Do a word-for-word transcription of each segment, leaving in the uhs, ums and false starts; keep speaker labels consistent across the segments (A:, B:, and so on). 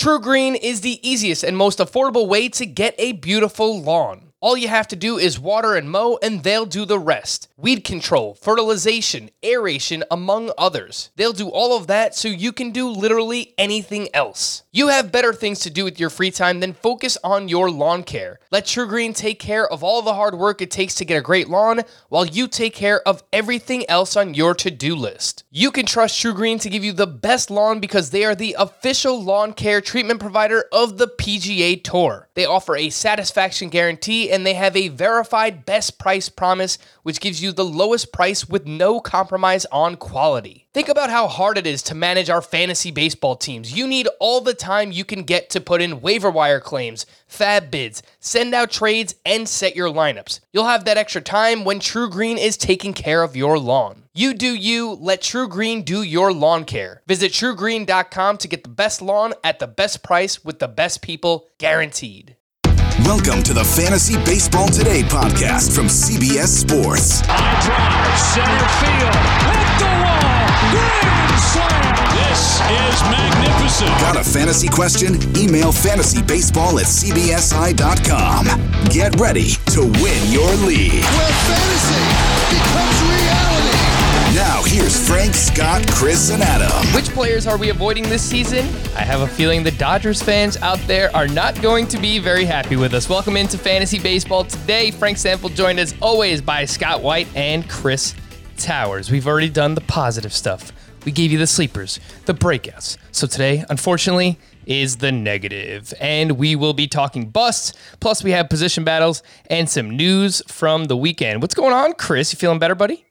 A: TruGreen is the easiest and most affordable way to get a beautiful lawn. All you have to do is water and mow, and they'll do the rest. Weed control, fertilization, aeration, among others. They'll do all of that so you can do literally anything else. You have better things to do with your free time than focus on your lawn care. Let TruGreen take care of all the hard work it takes to get a great lawn, while you take care of everything else on your to-do list. You can trust TruGreen to give you the best lawn because they are the official lawn care treatment provider of the P G A Tour. They offer a satisfaction guarantee, and they have a verified best price promise, which gives you the lowest price with no compromise on quality. Think about how hard it is to manage our fantasy baseball teams. You need all the time you can get to put in waiver wire claims, fab bids, send out trades, and set your lineups. You'll have that extra time when TruGreen is taking care of your lawn. You do you, let TruGreen do your lawn care. Visit True Green dot com to get the best lawn at the best price with the best people, guaranteed.
B: Welcome to the Fantasy Baseball Today podcast from C B S Sports.
C: High drive, center field, hit the wall, grand slam. This is magnificent.
B: Got a fantasy question? Email fantasybaseball at c b s i dot com. Get ready to win your league.
D: Where fantasy becomes reality.
B: Now here's Frank, Scott, Chris, and Adam.
A: Which players are we avoiding this season? I have a feeling the Dodgers fans out there are not going to be very happy with us. Welcome into Fantasy Baseball Today. Frank Sample joined as always by Scott White and Chris Towers. We've already done the positive stuff. We gave you the sleepers, the breakouts. So today, unfortunately, is the negative. And we will be talking busts. Plus, we have position battles and some news from the weekend. What's going on, Chris? You feeling better, buddy?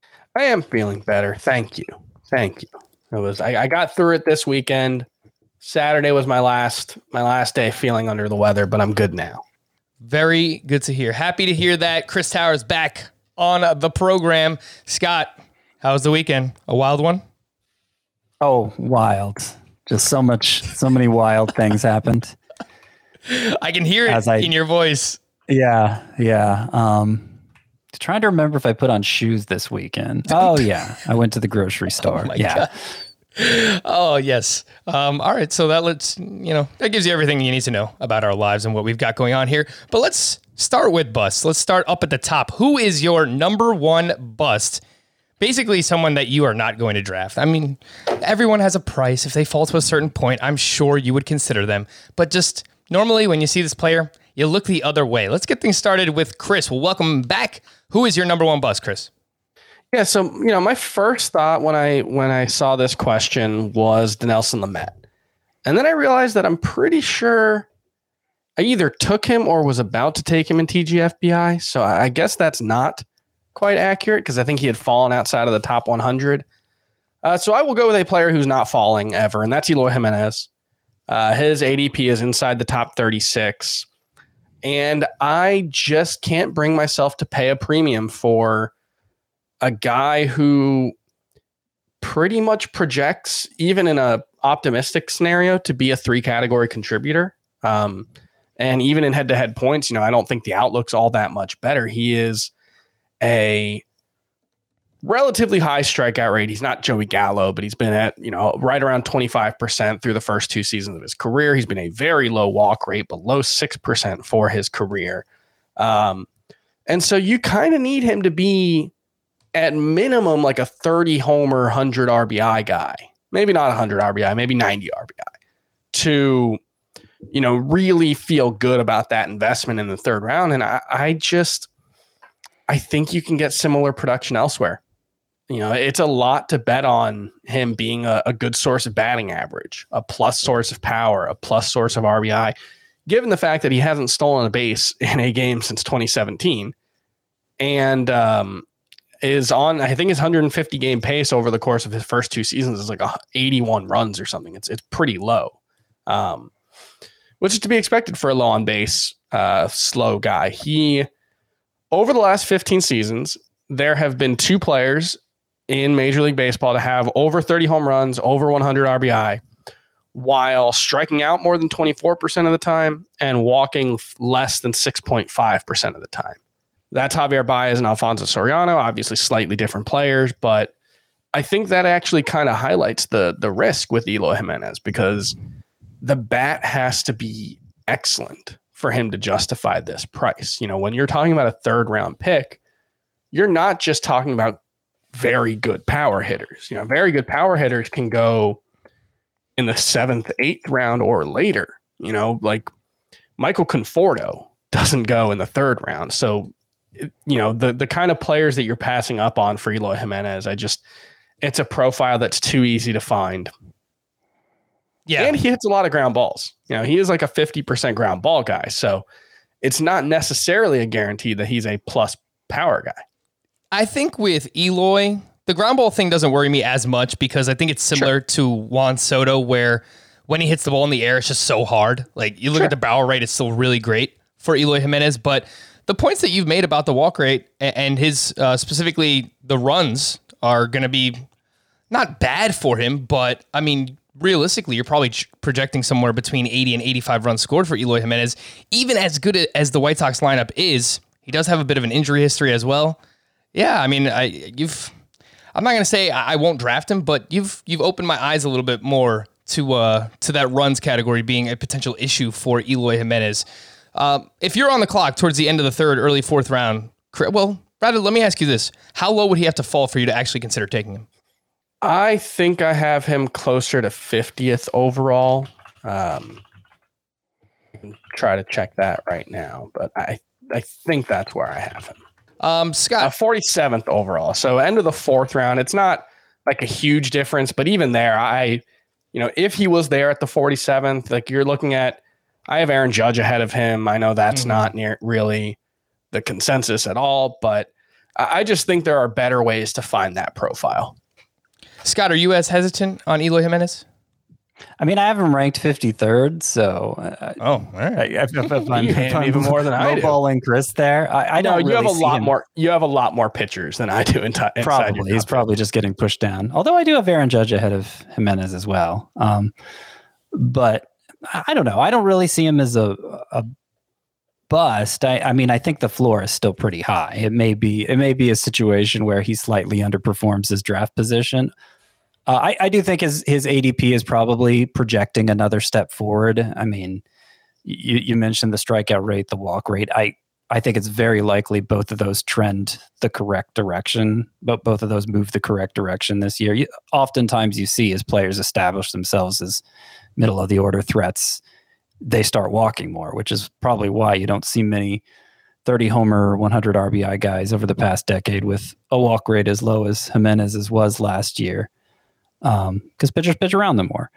E: I am feeling better. Thank you. Thank you. It was I, I got through it this weekend. Saturday was my last my last day feeling under the weather, but I'm good now.
A: Very good to hear. Happy to hear that. Chris Towers back on the program. Scott, how was the weekend? A wild one?
F: Oh, wild. Just so much, so many wild things happened.
A: I can hear it
F: As I,
A: in your voice.
F: Yeah, yeah. Um, trying to remember if I put on shoes this weekend. Oh, yeah. I went to the grocery store.
A: Oh, my
F: yeah.
A: God. Oh, yes. Um, all right. So that lets, you know, that gives you everything you need to know about our lives and what we've got going on here. But let's start with busts. Let's start up at the top. Who is your number one bust? Basically someone that you are not going to draft. I mean, everyone has a price. If they fall to a certain point, I'm sure you would consider them. But just normally when you see this player, you look the other way. Let's get things started with Chris. Well, welcome back. Who is your number one bust, Chris?
E: Yeah, so you know, my first thought when I when I saw this question was Dinelson Lamet. And then I realized that I'm pretty sure I either took him or was about to take him in T G F B I. So I guess that's not quite accurate because I think he had fallen outside of the top one hundred. Uh, so I will go with a player who's not falling ever, and that's Eloy Jimenez. Uh, his A D P is inside the top thirty-six. And I just can't bring myself to pay a premium for a guy who pretty much projects, even in a optimistic scenario, to be a three category contributor. Um, and even in head-to-head points, you know, I don't think the outlook's all that much better. He is a relatively high strikeout rate. He's not Joey Gallo, but he's been at, you know, right around twenty-five percent through the first two seasons of his career. He's been a very low walk rate, below six percent for his career. Um, and so you kind of need him to be at minimum like a thirty homer, one hundred R B I guy. Maybe not one hundred R B I, maybe ninety R B I to, you know, really feel good about that investment in the third round. And I, I just, I think you can get similar production elsewhere. You know, it's a lot to bet on him being a, a good source of batting average, a plus source of power, a plus source of R B I, given the fact that he hasn't stolen a base in a game since twenty seventeen and um, is on, I think his one hundred fifty game pace over the course of his first two seasons is like eighty-one runs or something. It's it's pretty low, um, which is to be expected for a low on base, uh, slow guy. He, over the last fifteen seasons, there have been two players in Major League Baseball to have over thirty home runs, over one hundred R B I, while striking out more than twenty-four percent of the time and walking less than six point five percent of the time. That's Javier Baez and Alfonso Soriano, obviously slightly different players, but I think that actually kind of highlights the the risk with Eloy Jimenez because the bat has to be excellent for him to justify this price. You know, when you're talking about a third round pick, you're not just talking about very good power hitters. You know, very good power hitters can go in the seventh, eighth round or later. You know, like Michael Conforto doesn't go in the third round. So, you know, the the kind of players that you're passing up on for Eloy Jimenez, I just, it's a profile that's too easy to find.
A: Yeah.
E: And he hits a lot of ground balls. You know, he is like a fifty percent ground ball guy. So it's not necessarily a guarantee that he's a plus power guy.
A: I think with Eloy, the ground ball thing doesn't worry me as much because I think it's similar sure. to Juan Soto, where when he hits the ball in the air, it's just so hard. Like you look sure. at the barrel rate, it's still really great for Eloy Jimenez. But the points that you've made about the walk rate and his uh, specifically the runs are going to be not bad for him. But I mean, realistically, you're probably projecting somewhere between eighty and eighty-five runs scored for Eloy Jimenez. Even as good as the White Sox lineup is, he does have a bit of an injury history as well. Yeah, I mean, I you've. I'm not gonna say I won't draft him, but you've you've opened my eyes a little bit more to uh to that runs category being a potential issue for Eloy Jimenez. Uh, if you're on the clock towards the end of the third, early fourth round, well, rather let me ask you this: how low would he have to fall for you to actually consider taking him?
E: I think I have him closer to fiftieth overall. Um, I can try to check that right now, but I I think that's where I have him.
A: Um, Scott,
E: uh, forty-seventh overall. So end of the fourth round. It's not like a huge difference, but even there, I, you know, if he was there at the forty-seventh, like you're looking at, I have Aaron Judge ahead of him. I know that's mm-hmm. not near really the consensus at all, but I just think there are better ways to find that profile.
A: Scott, are you as hesitant on Eloy Jimenez?
F: I mean, I have him ranked fifty-third, so uh,
A: oh, all right.
F: If, if, if I'm, if I'm
E: even more than I do.
F: Balling Chris there, I, I
E: no,
F: don't.
E: You
F: really
E: have a lot
F: him.
E: more. You have a lot more pitchers than I do. In t-
F: probably, he's probably just getting pushed down. Although I do have Aaron Judge ahead of Jimenez as well. Um, but I don't know. I don't really see him as a a bust. I, I mean, I think the floor is still pretty high. It may be. It may be a situation where he slightly underperforms his draft position. Uh, I, I do think his his A D P is probably projecting another step forward. I mean, you, you mentioned the strikeout rate, the walk rate. I, I think it's very likely both of those trend the correct direction, but both of those move the correct direction this year. You, oftentimes you see as players establish themselves as middle of the order threats, they start walking more, which is probably why you don't see many thirty homer, one hundred R B I guys over the past decade with a walk rate as low as Jimenez's was last year. Um, because pitchers pitch around them more.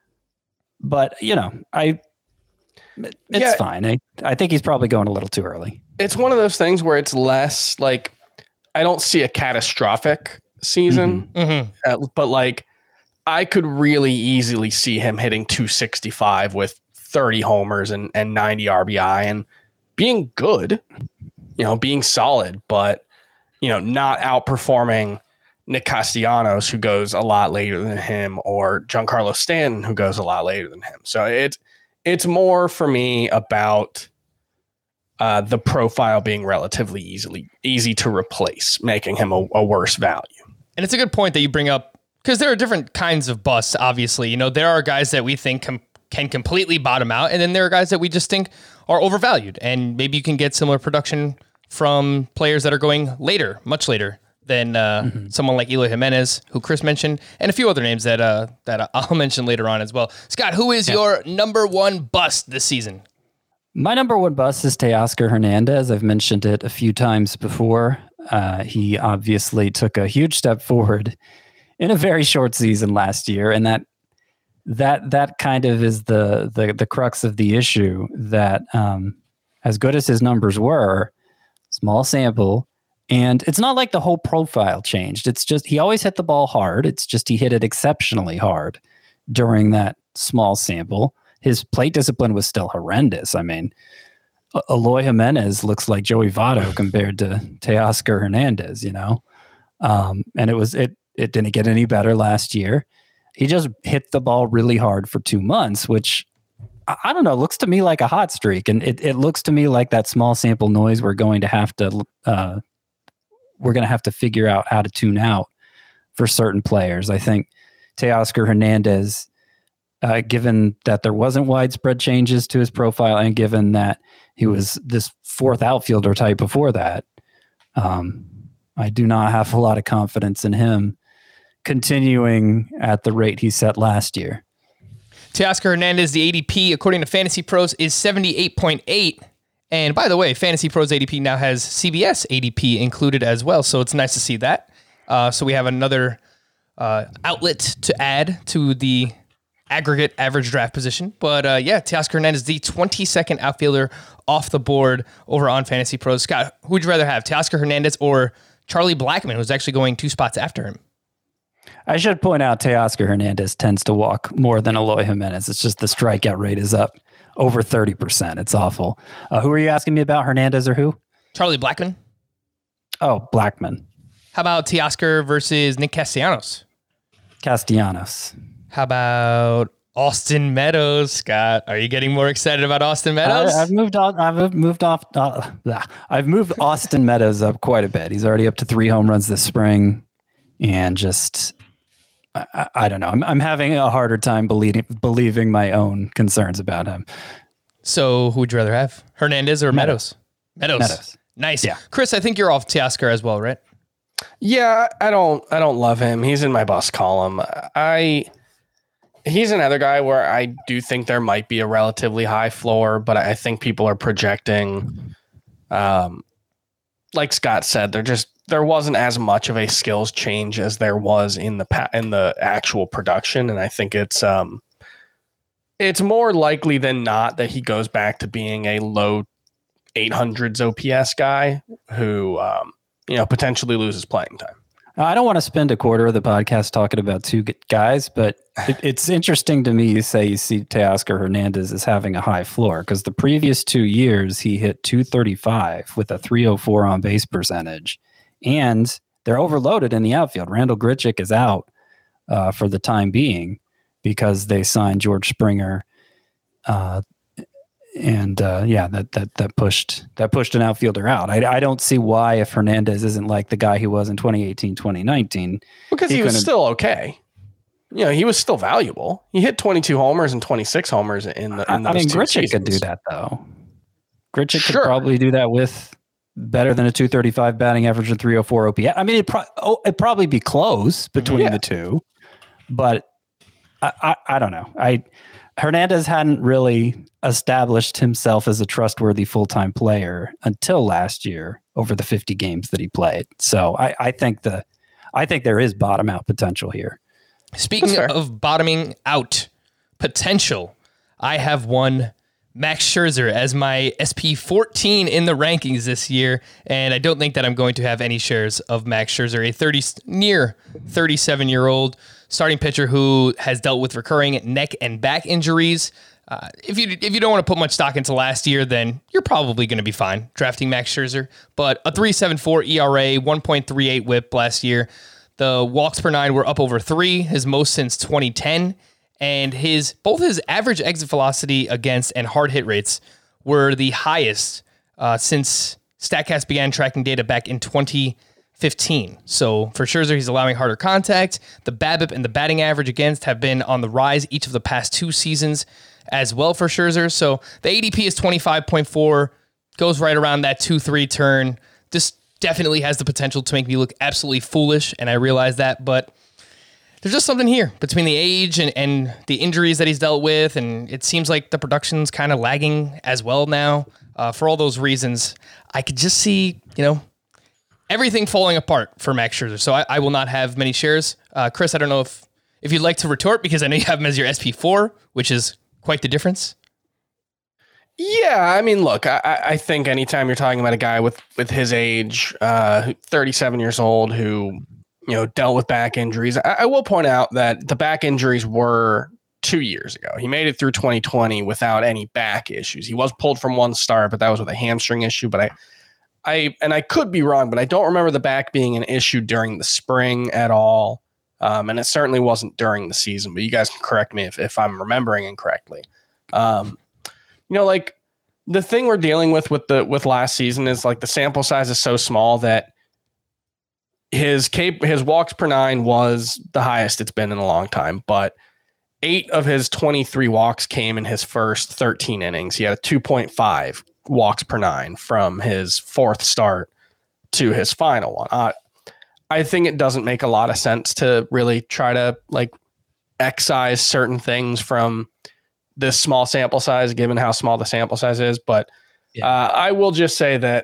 F: But you know, I it's yeah, fine. I, I think he's probably going a little too early.
E: It's one of those things where it's less like I don't see a catastrophic season,
A: mm-hmm.
E: uh, but like I could really easily see him hitting two sixty-five with thirty homers and, and ninety R B I and being good, you know, being solid, but you know, not outperforming Nick Castellanos, who goes a lot later than him, or Giancarlo Stanton, who goes a lot later than him. So it's it's more for me about uh, the profile being relatively easily easy to replace, making him a, a worse value.
A: And it's a good point that you bring up because there are different kinds of busts. Obviously, you know, there are guys that we think com- can completely bottom out, and then there are guys that we just think are overvalued. And maybe you can get similar production from players that are going later, much later. Than uh, mm-hmm. someone like Eloy Jimenez, who Chris mentioned, and a few other names that uh, that I'll mention later on as well. Scott, who is yeah. your number one bust this season?
F: My number one bust is Teoscar Hernandez. I've mentioned it a few times before. Uh, he obviously took a huge step forward in a very short season last year, and that that that kind of is the the the crux of the issue. That um, as good as his numbers were, small sample. And it's not like the whole profile changed. It's just he always hit the ball hard. It's just he hit it exceptionally hard during that small sample. His plate discipline was still horrendous. I mean, Eloy Jimenez looks like Joey Votto compared to Teoscar Hernandez, you know? Um, and it was it it didn't get any better last year. He just hit the ball really hard for two months, which I, I don't know, looks to me like a hot streak. And it, it looks to me like that small sample noise we're going to have to uh, we're going to have to figure out how to tune out for certain players. I think Teoscar Hernandez uh, given that there wasn't widespread changes to his profile and given that he was this fourth outfielder type before that. Um, I do not have a lot of confidence in him continuing at the rate he set last year.
A: Teoscar Hernandez, the A D P, according to Fantasy Pros, is seventy-eight point eight. And by the way, Fantasy Pros A D P now has C B S A D P included as well, so it's nice to see that. Uh, so we have another uh, outlet to add to the aggregate average draft position. But uh, yeah, Teoscar Hernandez, the twenty-second outfielder off the board over on Fantasy Pros. Scott, who would you rather have, Teoscar Hernandez or Charlie Blackmon, who's actually going two spots after him?
F: I should point out Teoscar Hernandez tends to walk more than Eloy Jimenez. It's just the strikeout rate is up over thirty percent. It's awful. Uh, who are you asking me about, Hernandez or who?
A: Charlie Blackmon.
F: Oh, Blackmon.
A: How about Teoscar versus Nick Castellanos?
F: Castellanos.
A: How about Austin Meadows? Scott, are you getting more excited about Austin Meadows?
F: I, I've moved on. I've moved off. Uh, I've moved Austin Meadows up quite a bit. He's already up to three home runs this spring, and just I, I don't know. I'm, I'm having a harder time believing believing my own concerns about him.
A: So, who would you rather have, Hernandez or Meadows? Meadows. Meadows. Meadows. Nice. Yeah. Chris, I think you're off Teoscar as well, right?
E: Yeah, I don't. I don't love him. He's in my bust column. I. He's another guy where I do think there might be a relatively high floor, but I think people are projecting, um, like Scott said, there just there wasn't as much of a skills change as there was in the pa- in the actual production, and I think it's um, it's more likely than not that he goes back to being a low eight hundreds O P S guy who um, you know potentially loses playing time.
F: I don't want to spend a quarter of the podcast talking about two guys, but it, it's interesting to me you say you see Teoscar Hernandez as having a high floor because the previous two years he hit two thirty-five with a three oh four on base percentage, and they're overloaded in the outfield. Randall Grichuk is out uh, for the time being because they signed George Springer, uh, and uh, yeah, that that that pushed that pushed an outfielder out. I, I don't see why if Hernandez isn't like the guy he was in twenty eighteen, twenty nineteen.
E: Because he, he was still okay. You know, he was still valuable. He hit twenty-two homers and twenty-six homers in the. In
F: I mean, Grichuk
E: seasons.
F: could do that though. Grichuk
E: sure.
F: could probably do that with better than a two thirty-five batting average and three oh four O P S. I mean, it pro- oh, it'd probably be close between yeah. the two, but I, I I don't know. I Hernandez hadn't really established himself as a trustworthy full-time player until last year over the fifty games that he played. So I, I think the, I think there is bottom out potential here.
A: Speaking of bottoming out potential, I have one Max Scherzer as my S P fourteen in the rankings this year, and I don't think that I'm going to have any shares of Max Scherzer, a thirty near thirty-seven-year-old starting pitcher who has dealt with recurring neck and back injuries. Uh, if you if you don't want to put much stock into last year, then you're probably going to be fine drafting Max Scherzer. But a three point seven four E R A, one point three eight whip last year. The walks per nine were up over three, his most since twenty ten. And his both his average exit velocity against and hard hit rates were the highest uh, since StatCast began tracking data back in twenty fifteen. So for Scherzer, he's allowing harder contact. The BABIP and the batting average against have been on the rise each of the past two seasons as well for Scherzer. So the A D P is twenty-five point four, goes right around that two three turn. This definitely has the potential to make me look absolutely foolish, and I realize that, but there's just something here between the age and, and the injuries that he's dealt with, and it seems like the production's kind of lagging as well now. Uh, for all those reasons, I could just see, you know, everything falling apart for Max Scherzer. So I, I will not have many shares. Uh, Chris, I don't know if, if you'd like to retort, because I know you have him as your S P four, which is quite the difference.
E: Yeah, I mean, look, I, I think anytime you're talking about a guy with, with his age, uh, thirty-seven years old, who, you know, dealt with back injuries. I, I will point out that the back injuries were two years ago. He made it through twenty twenty without any back issues. He was pulled from one start, but that was with a hamstring issue. But I, I, and I could be wrong, but I don't remember the back being an issue during the spring at all. Um, and it certainly wasn't during the season, but you guys can correct me if, if I'm remembering incorrectly. Um, you know, like the thing we're dealing with with the, with last season is like the sample size is so small that his cap his walks per nine was the highest it's been in a long time, but eight of his twenty-three walks came in his first thirteen innings. He had a two point five walks per nine from his fourth start to his final one. Uh, I think it doesn't make a lot of sense to really try to like excise certain things from this small sample size, given how small the sample size is. But yeah. uh, I will just say that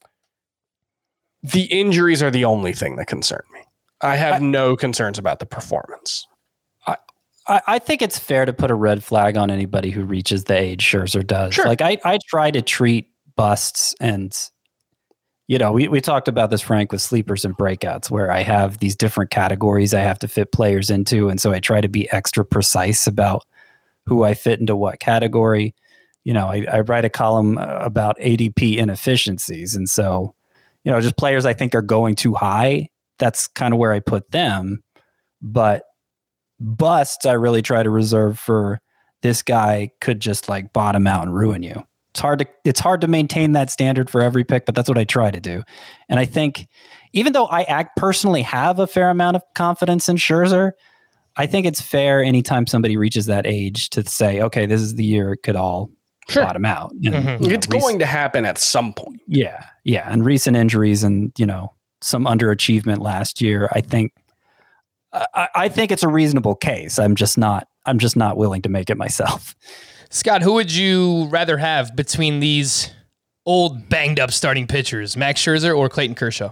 E: the injuries are the only thing that concern me. I have I, no concerns about the performance.
F: I, I think it's fair to put a red flag on anybody who reaches the age Scherzer does.
E: Sure.
F: Like I, I try to treat busts and, you know, we, we talked about this, Frank, with sleepers and breakouts, where I have these different categories I have to fit players into. And so I try to be extra precise about who I fit into what category. You know, I, I write a column about A D P inefficiencies. And so, you know, just players I think are going too high. That's kind of where I put them. But busts, I really try to reserve for this guy could just like bottom out and ruin you. It's hard to it's hard to maintain that standard for every pick, but that's what I try to do. And I think even though I act personally have a fair amount of confidence in Scherzer, I think it's fair anytime somebody reaches that age to say, okay, this is the year it could all sure. bottom out. And,
E: mm-hmm.
F: you know,
E: it's rec- going to happen at some point.
F: Yeah. Yeah. And recent injuries and, you know, some underachievement last year, I think I, I think it's a reasonable case. I'm just not I'm just not willing to make it myself.
A: Scott, who would you rather have between these old, banged-up starting pitchers, Max Scherzer or Clayton Kershaw?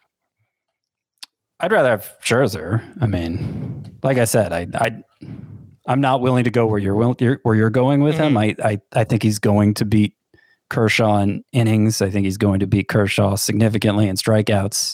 F: I'd rather have Scherzer. I mean, like I said, I, I, I'm not willing to go where you're, where you're going with mm-hmm. him. I, I, I think he's going to beat Kershaw in innings. I think he's going to beat Kershaw significantly in strikeouts.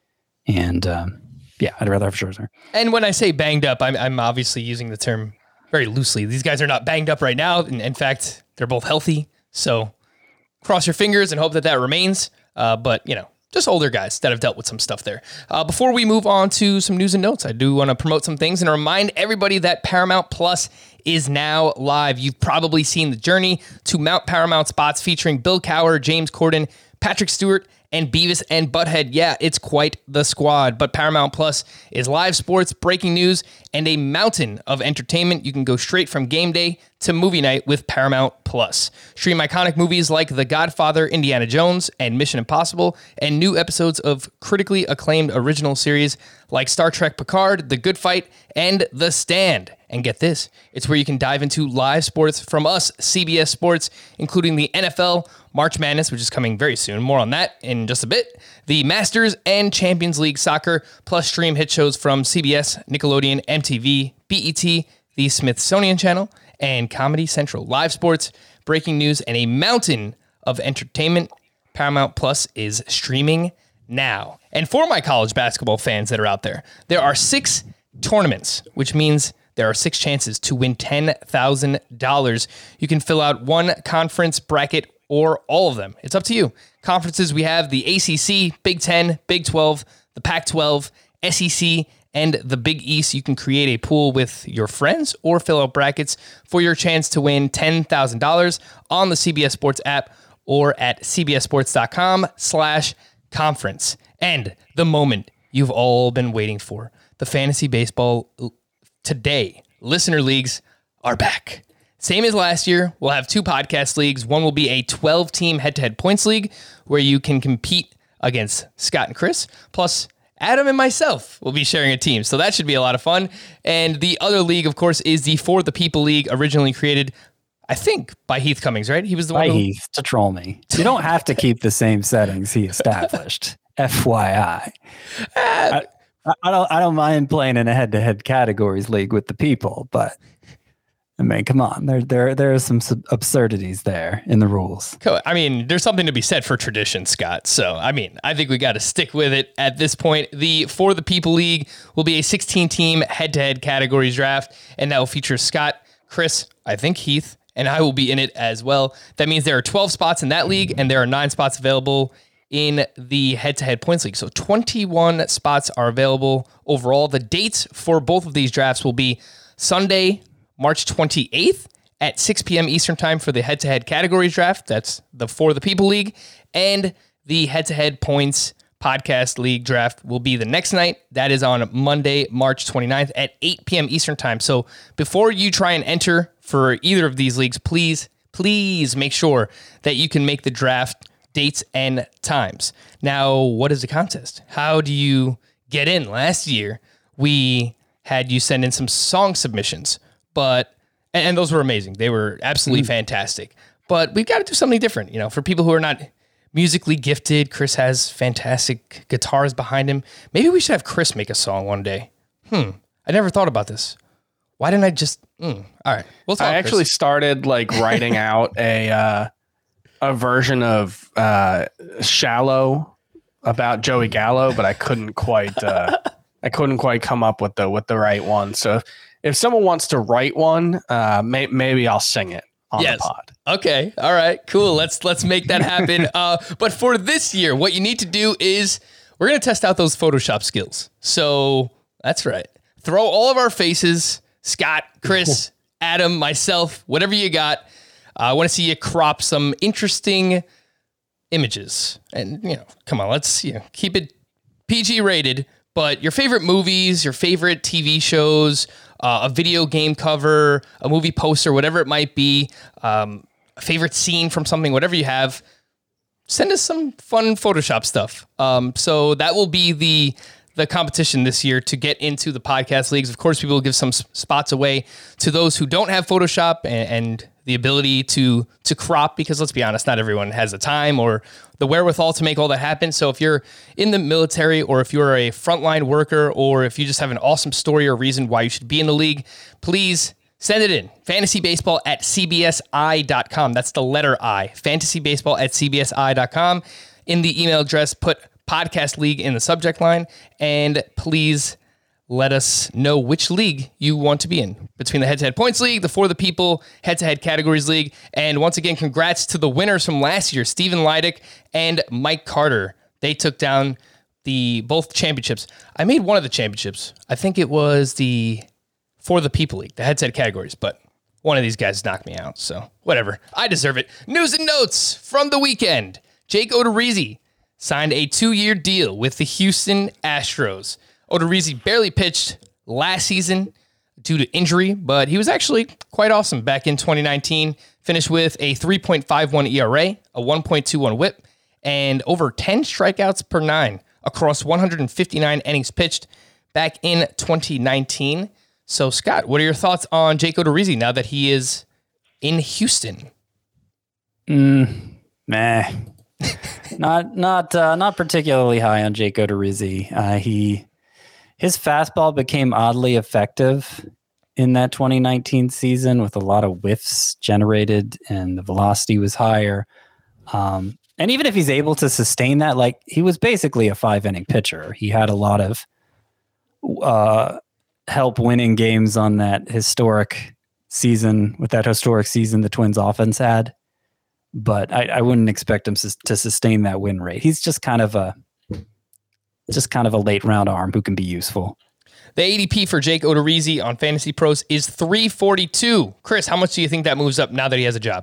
F: And um, yeah, I'd rather have Scherzer.
A: And when I say banged up, I'm, I'm obviously using the term very loosely. These guys are not banged up right now. In, in fact, they're both healthy. So cross your fingers and hope that that remains. Uh, but, you know, just older guys that have dealt with some stuff there. Uh, before we move on to some news and notes, I do want to promote some things and remind everybody that Paramount Plus is now live. You've probably seen the journey to Mount Paramount spots featuring Bill Cowher, James Corden, Patrick Stewart, and Beavis and Butthead. Yeah, it's quite the squad. But Paramount Plus is live sports, breaking news, and a mountain of entertainment. You can go straight from game day to movie night with Paramount Plus. Stream iconic movies like The Godfather, Indiana Jones, and Mission Impossible, and new episodes of critically acclaimed original series like Star Trek Picard, The Good Fight, and The Stand. And get this, it's where you can dive into live sports from us, C B S Sports, including the N F L, March Madness, which is coming very soon. More on that in just a bit. The Masters and Champions League Soccer, plus stream hit shows from C B S, Nickelodeon, M T V, B E T, the Smithsonian Channel, and Comedy Central. Live sports, breaking news, and a mountain of entertainment. Paramount Plus is streaming now. And for my college basketball fans that are out there, there are six tournaments, which means there are six chances to win ten thousand dollars. You can fill out one conference bracket or all of them. It's up to you. Conferences, we have the A C C, Big Ten, Big twelve, the Pac twelve, S E C, and the Big East. You can create a pool with your friends or fill out brackets for your chance to win ten thousand dollars on the C B S Sports app or at cbssports.com slash conference. And the moment you've all been waiting for, the Fantasy Baseball Today Listener Leagues are back. Same as last year, we'll have two podcast leagues. One will be a twelve-team head-to-head points league where you can compete against Scott and Chris, plus Adam and myself will be sharing a team, so that should be a lot of fun. And the other league, of course, is the For the People League, originally created, I think, by Heath Cummings, right? He was the
F: by
A: one who...
F: Heath, to troll me. You don't have to keep the same settings he established. F Y I. I. I don't. I don't mind playing in a head-to-head categories league with the people, but I mean, come on, there, there, there are some absurdities there in the rules.
A: I mean, there's something to be said for tradition, Scott. So, I mean, I think we got to stick with it at this point. The For the People League will be a sixteen-team head-to-head categories draft, and that will feature Scott, Chris, I think Heath, and I will be in it as well. That means there are twelve spots in that league, and there are nine spots available in the head-to-head points league. So twenty-one spots are available overall. The dates for both of these drafts will be Sunday, March twenty-eighth at six p.m. Eastern time for the head-to-head categories draft. That's the For the People League, and the head-to-head points podcast league draft will be the next night. That is on Monday, March twenty-ninth at eight p.m. Eastern time. So before you try and enter for either of these leagues, please, please make sure that you can make the draft dates and times. Now, what is the contest? How do you get in? Last year, we had you send in some song submissions, but and, and those were amazing. They were absolutely mm. fantastic. But we've got to do something different, you know, for people who are not musically gifted. Chris has fantastic guitars behind him. Maybe we should have Chris make a song one day. Hmm. I never thought about this. Why didn't I just? Mm. All right. We'll talk.
E: I actually
A: Chris.
E: started like writing out a uh, a version of uh, "Shallow" about Joey Gallo, but I couldn't quite. Uh, I couldn't quite come up with the with the right one. So if, if someone wants to write one, uh, may, maybe I'll sing it on
A: yes.
E: the pod.
A: Okay. All right. Cool. Let's let's make that happen. uh, but for this year, what you need to do is we're gonna test out those Photoshop skills. So that's right. Throw all of our faces, Scott, Chris, Adam, myself, whatever you got. Uh, I want to see you crop some interesting images, and you know, come on, let's you know, keep it P G rated. But your favorite movies, your favorite T V shows, uh, a video game cover, a movie poster, whatever it might be, um, a favorite scene from something, whatever you have, send us some fun Photoshop stuff. Um, so that will be the the competition this year to get into the podcast leagues. Of course, we will give some s- spots away to those who don't have Photoshop and, and the ability to to crop, because let's be honest, not everyone has the time or the wherewithal to make all that happen. So if you're in the military, or if you're a frontline worker, or if you just have an awesome story or reason why you should be in the league, please send it in. fantasy baseball at c b s i dot com. That's the letter I. fantasy baseball at c b s i dot com. In the email address, put podcast league in the subject line, and please let us know which league you want to be in between the head-to-head points league, the For the People head-to-head categories league. And once again, congrats to the winners from last year, Stephen Leidick and Mike Carter. They took down the both championships. I made one of the championships. I think it was the For the People league, the head-to-head categories, but one of these guys knocked me out. So whatever, I deserve it. News and notes from the weekend. Jake Odorizzi signed a two-year deal with the Houston Astros. Odorizzi barely pitched last season due to injury, but he was actually quite awesome back in twenty nineteen. Finished with a three point five one E R A, a one point two one whip, and over ten strikeouts per nine across one hundred fifty-nine innings pitched back in twenty nineteen. So, Scott, what are your thoughts on Jake Odorizzi now that he is in Houston?
F: Mm, meh. not not uh, not particularly high on Jake Odorizzi. Uh, he his fastball became oddly effective in that twenty nineteen season with a lot of whiffs generated, and the velocity was higher. Um, and even if he's able to sustain that, like he was basically a five inning pitcher. He had a lot of uh, help winning games on that historic season with that historic season the Twins offense had. But I, I wouldn't expect him to, to sustain that win rate. He's just kind of a just kind of a late round arm who can be useful.
A: The A D P for Jake Odorizzi on Fantasy Pros is three forty-two. Chris, how much do you think that moves up now that he has a job?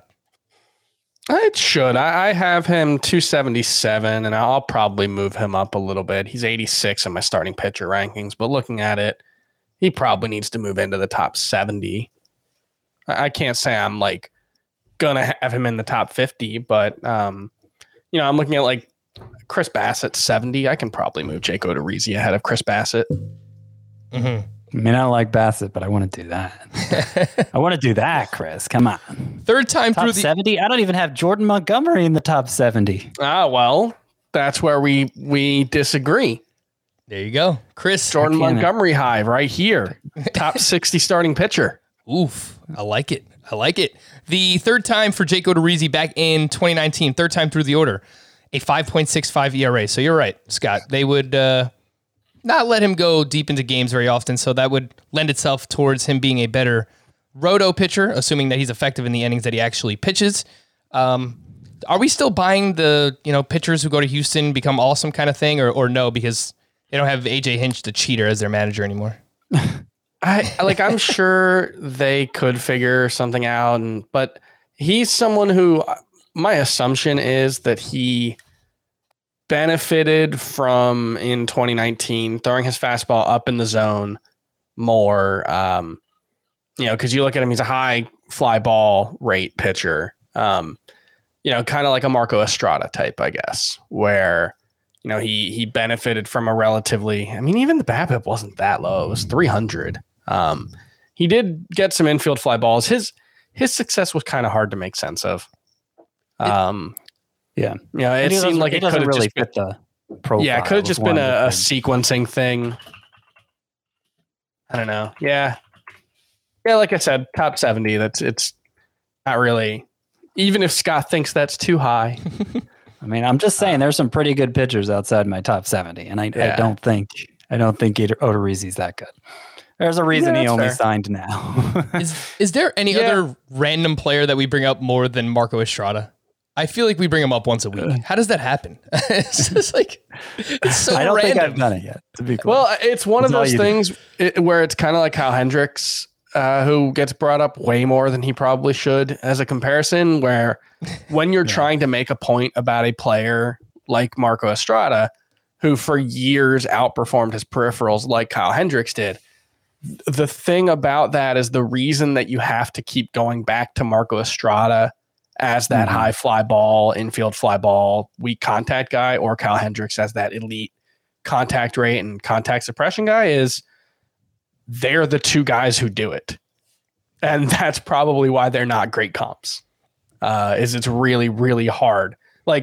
E: It should. I, I have him two seventy-seven, and I'll probably move him up a little bit. He's eighty-six in my starting pitcher rankings, but looking at it, he probably needs to move into the top seventy. I, I can't say I'm like gonna have him in the top fifty, but um, you know, I'm looking at like Chris Bassett seventy. I can probably move Jake Odorizzi ahead of Chris Bassett.
A: Mm-hmm.
F: I mean, I like Bassett, but I want to do that. I want to do that, Chris. Come on.
A: Third time
F: top
A: through the
F: seventy. I don't even have Jordan Montgomery in the top seventy.
E: Ah, well, that's where we we disagree.
A: There you go, Chris.
E: Jordan Montgomery high right here, top sixty starting pitcher.
A: Oof, I like it. I like it. The third time for Jake Odorizzi back in twenty nineteen, third time through the order, a five point six five E R A. So you're right, Scott. They would uh, not let him go deep into games very often, so that would lend itself towards him being a better roto pitcher, assuming that he's effective in the innings that he actually pitches. Um, are we still buying the you know pitchers who go to Houston become awesome kind of thing, or or no, because they don't have A J Hinch, the cheater, as their manager anymore?
E: I like. I'm sure they could figure something out, and but he's someone who my assumption is that he benefited from in twenty nineteen throwing his fastball up in the zone more. Um, you know, because you look at him, he's a high fly ball rate pitcher. Um, you know, kind of like a Marco Estrada type, I guess, where you know he he benefited from a relatively. I mean, even the BABIP wasn't that low; it was three hundred. Um, he did get some infield fly balls. His his success was kind of hard to make sense of. Um,
F: yeah,
E: you know, it seemed like it could have
F: really
E: just been,
F: fit the profile.
E: yeah, it could have just been a, a
F: thing.
E: sequencing thing. I don't know. Yeah, yeah, like I said, top seventy. That's it's not really. Even if Scott thinks that's too high.
F: I mean, I'm just saying there's some pretty good pitchers outside my top seventy, and I,
E: Yeah.
F: I don't think I don't think Odorizzi's that good. There's a reason
E: Yeah,
F: he
E: that's
F: only
E: fair.
F: signed now.
A: Is is there any
E: Yeah.
A: other random player that we bring up more than Marco Estrada? I feel like we bring him up once a week. How does that happen? It's just like it's so
F: I don't
A: random.
F: think I've done it yet. To be clear.
E: Well, it's one of
F: That's all
E: those
F: you do.
E: things it, where it's kind of like Kyle Hendricks, uh, who gets brought up way more than he probably should as a comparison, where when you're trying to make a point about a player like Marco Estrada, who for years outperformed his peripherals like Kyle Hendricks did, the thing about that is the reason that you have to keep going back to Marco Estrada as that
F: Mhm.
E: high fly ball, infield fly ball, weak contact guy, or Kyle Hendricks as that elite contact rate and contact suppression guy is they're the two guys who do it. And that's probably why they're not great comps. Uh, is it's really, really hard. Like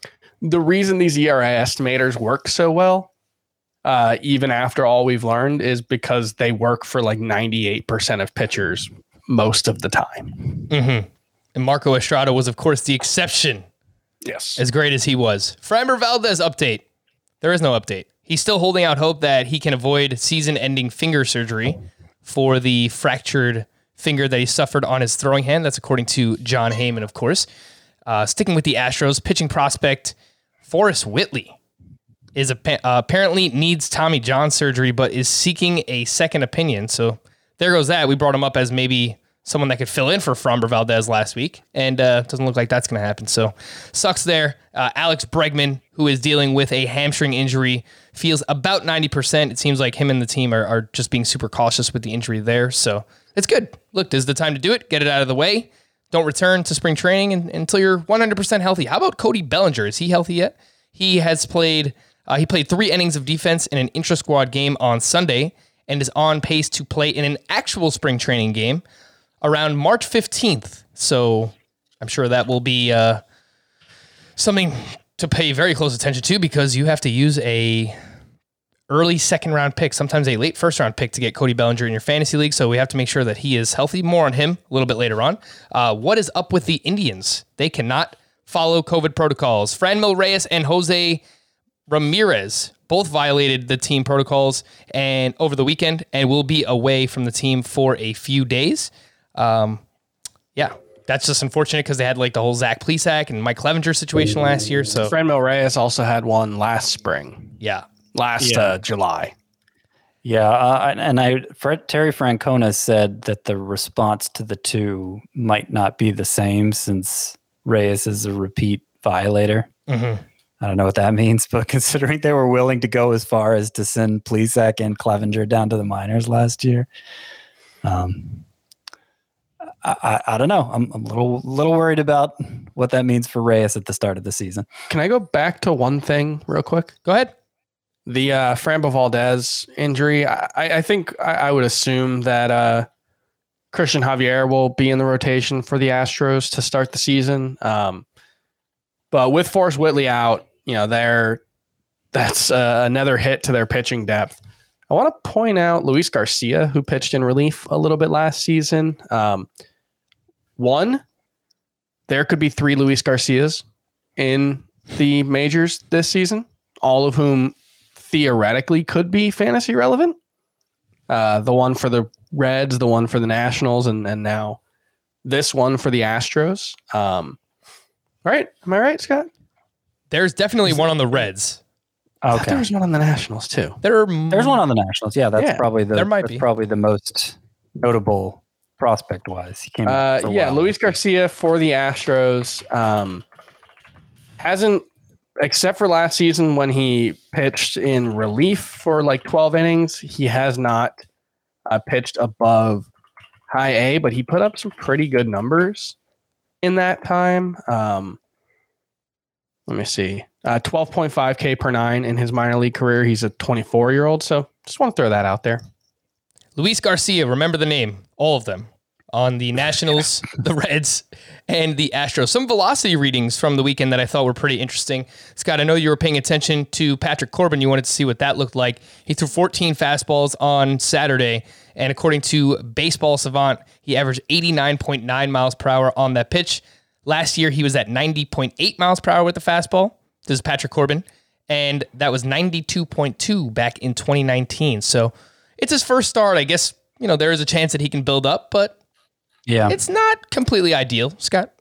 E: the reason these E R A estimators work so well, uh, even after all we've learned, is because they work for like ninety-eight percent of pitchers most of the time.
A: Mm-hmm. And Marco Estrada was, of course, the exception.
E: Yes.
A: As great as he was. Framber Valdez update. There is no update. He's still holding out hope that he can avoid season-ending finger surgery for the fractured finger that he suffered on his throwing hand. That's according to John Heyman, of course. Uh, sticking with the Astros, pitching prospect Forrest Whitley is a, uh, apparently needs Tommy John surgery, but is seeking a second opinion. So there goes that. We brought him up as maybe someone that could fill in for Framber Valdez last week, and uh, doesn't look like that's going to happen. So sucks there. Uh, Alex Bregman, who is dealing with a hamstring injury, feels about ninety percent. It seems like him and the team are, are just being super cautious with the injury there. So it's good. Look, this is the time to do it. Get it out of the way. Don't return to spring training in, until you're one hundred percent healthy. How about Cody Bellinger? Is he healthy yet? He has played, uh, he played three innings of defense in an intra-squad game on Sunday and is on pace to play in an actual spring training game around March fifteenth. So I'm sure that will be uh, something to pay very close attention to, because you have to use a early second round pick, sometimes a late first round pick, to get Cody Bellinger in your fantasy league. So we have to make sure that he is healthy. More on him a little bit later on. Uh, what is up with the Indians? They cannot follow COVID protocols. Franmil Reyes and Jose Ramirez both violated the team protocols and over the weekend and will be away from the team for a few days. Um, yeah, that's just unfortunate because they had like the whole Zach Plesac and Mike Clevenger situation last year. So
E: Franmil Reyes also had one last spring,
A: yeah,
E: last
F: Yeah.
E: uh, July.
F: Yeah, uh, and I Fred, Terry Francona said that the response to the two might not be the same since Reyes is a repeat violator.
A: Mm-hmm.
F: I don't know what that means, but considering they were willing to go as far as to send Plesac and Clevenger down to the minors last year, um, I, I, I don't know. I'm, I'm a little little worried about what that means for Reyes at the start of the season.
E: Can I go back to one thing real quick?
A: Go ahead.
E: The uh, Framber Valdez injury, I, I think I, I would assume that uh, Christian Javier will be in the rotation for the Astros to start the season. Um, but with Forrest Whitley out, you know, they're, that's uh, another hit to their pitching depth. I want to point out Luis Garcia, who pitched in relief a little bit last season. Um, one, there could be three Luis Garcias in the majors this season, all of whom theoretically could be fantasy relevant. Uh, the one for the Reds, the one for the Nationals, and, and now this one for the Astros. Um, right? Am I right, Scott?
A: There's definitely one on the Reds.
E: I thought
F: Okay.
E: there was one on the Nationals too.
A: There are
F: There's one on the Nationals. Yeah, that's
E: Yeah,
F: probably the
A: there might
F: that's
A: be.
F: probably the most notable prospect wise. He came.
E: Uh,
F: for a
E: yeah,
F: while.
E: Luis Garcia for the Astros um, hasn't except for last season when he pitched in relief for like twelve innings, he has not uh, pitched above high A, but he put up some pretty good numbers in that time. Um, let me see. Uh, twelve point five K per nine in his minor league career. He's a twenty-four year old. So just want to throw that out there.
A: Luis Garcia, remember the name, all of them, on the Nationals, the Reds, and the Astros. Some velocity readings from the weekend that I thought were pretty interesting. Scott, I know you were paying attention to Patrick Corbin. You wanted to see what that looked like. He threw fourteen fastballs on Saturday, and according to Baseball Savant, he averaged eighty-nine point nine miles per hour on that pitch. Last year, he was at ninety point eight miles per hour with the fastball. This is Patrick Corbin, and that was ninety-two point two back in twenty nineteen. So it's his first start. I guess, you know, there is a chance that he can build up, but
F: yeah,
A: it's not completely ideal, Scott.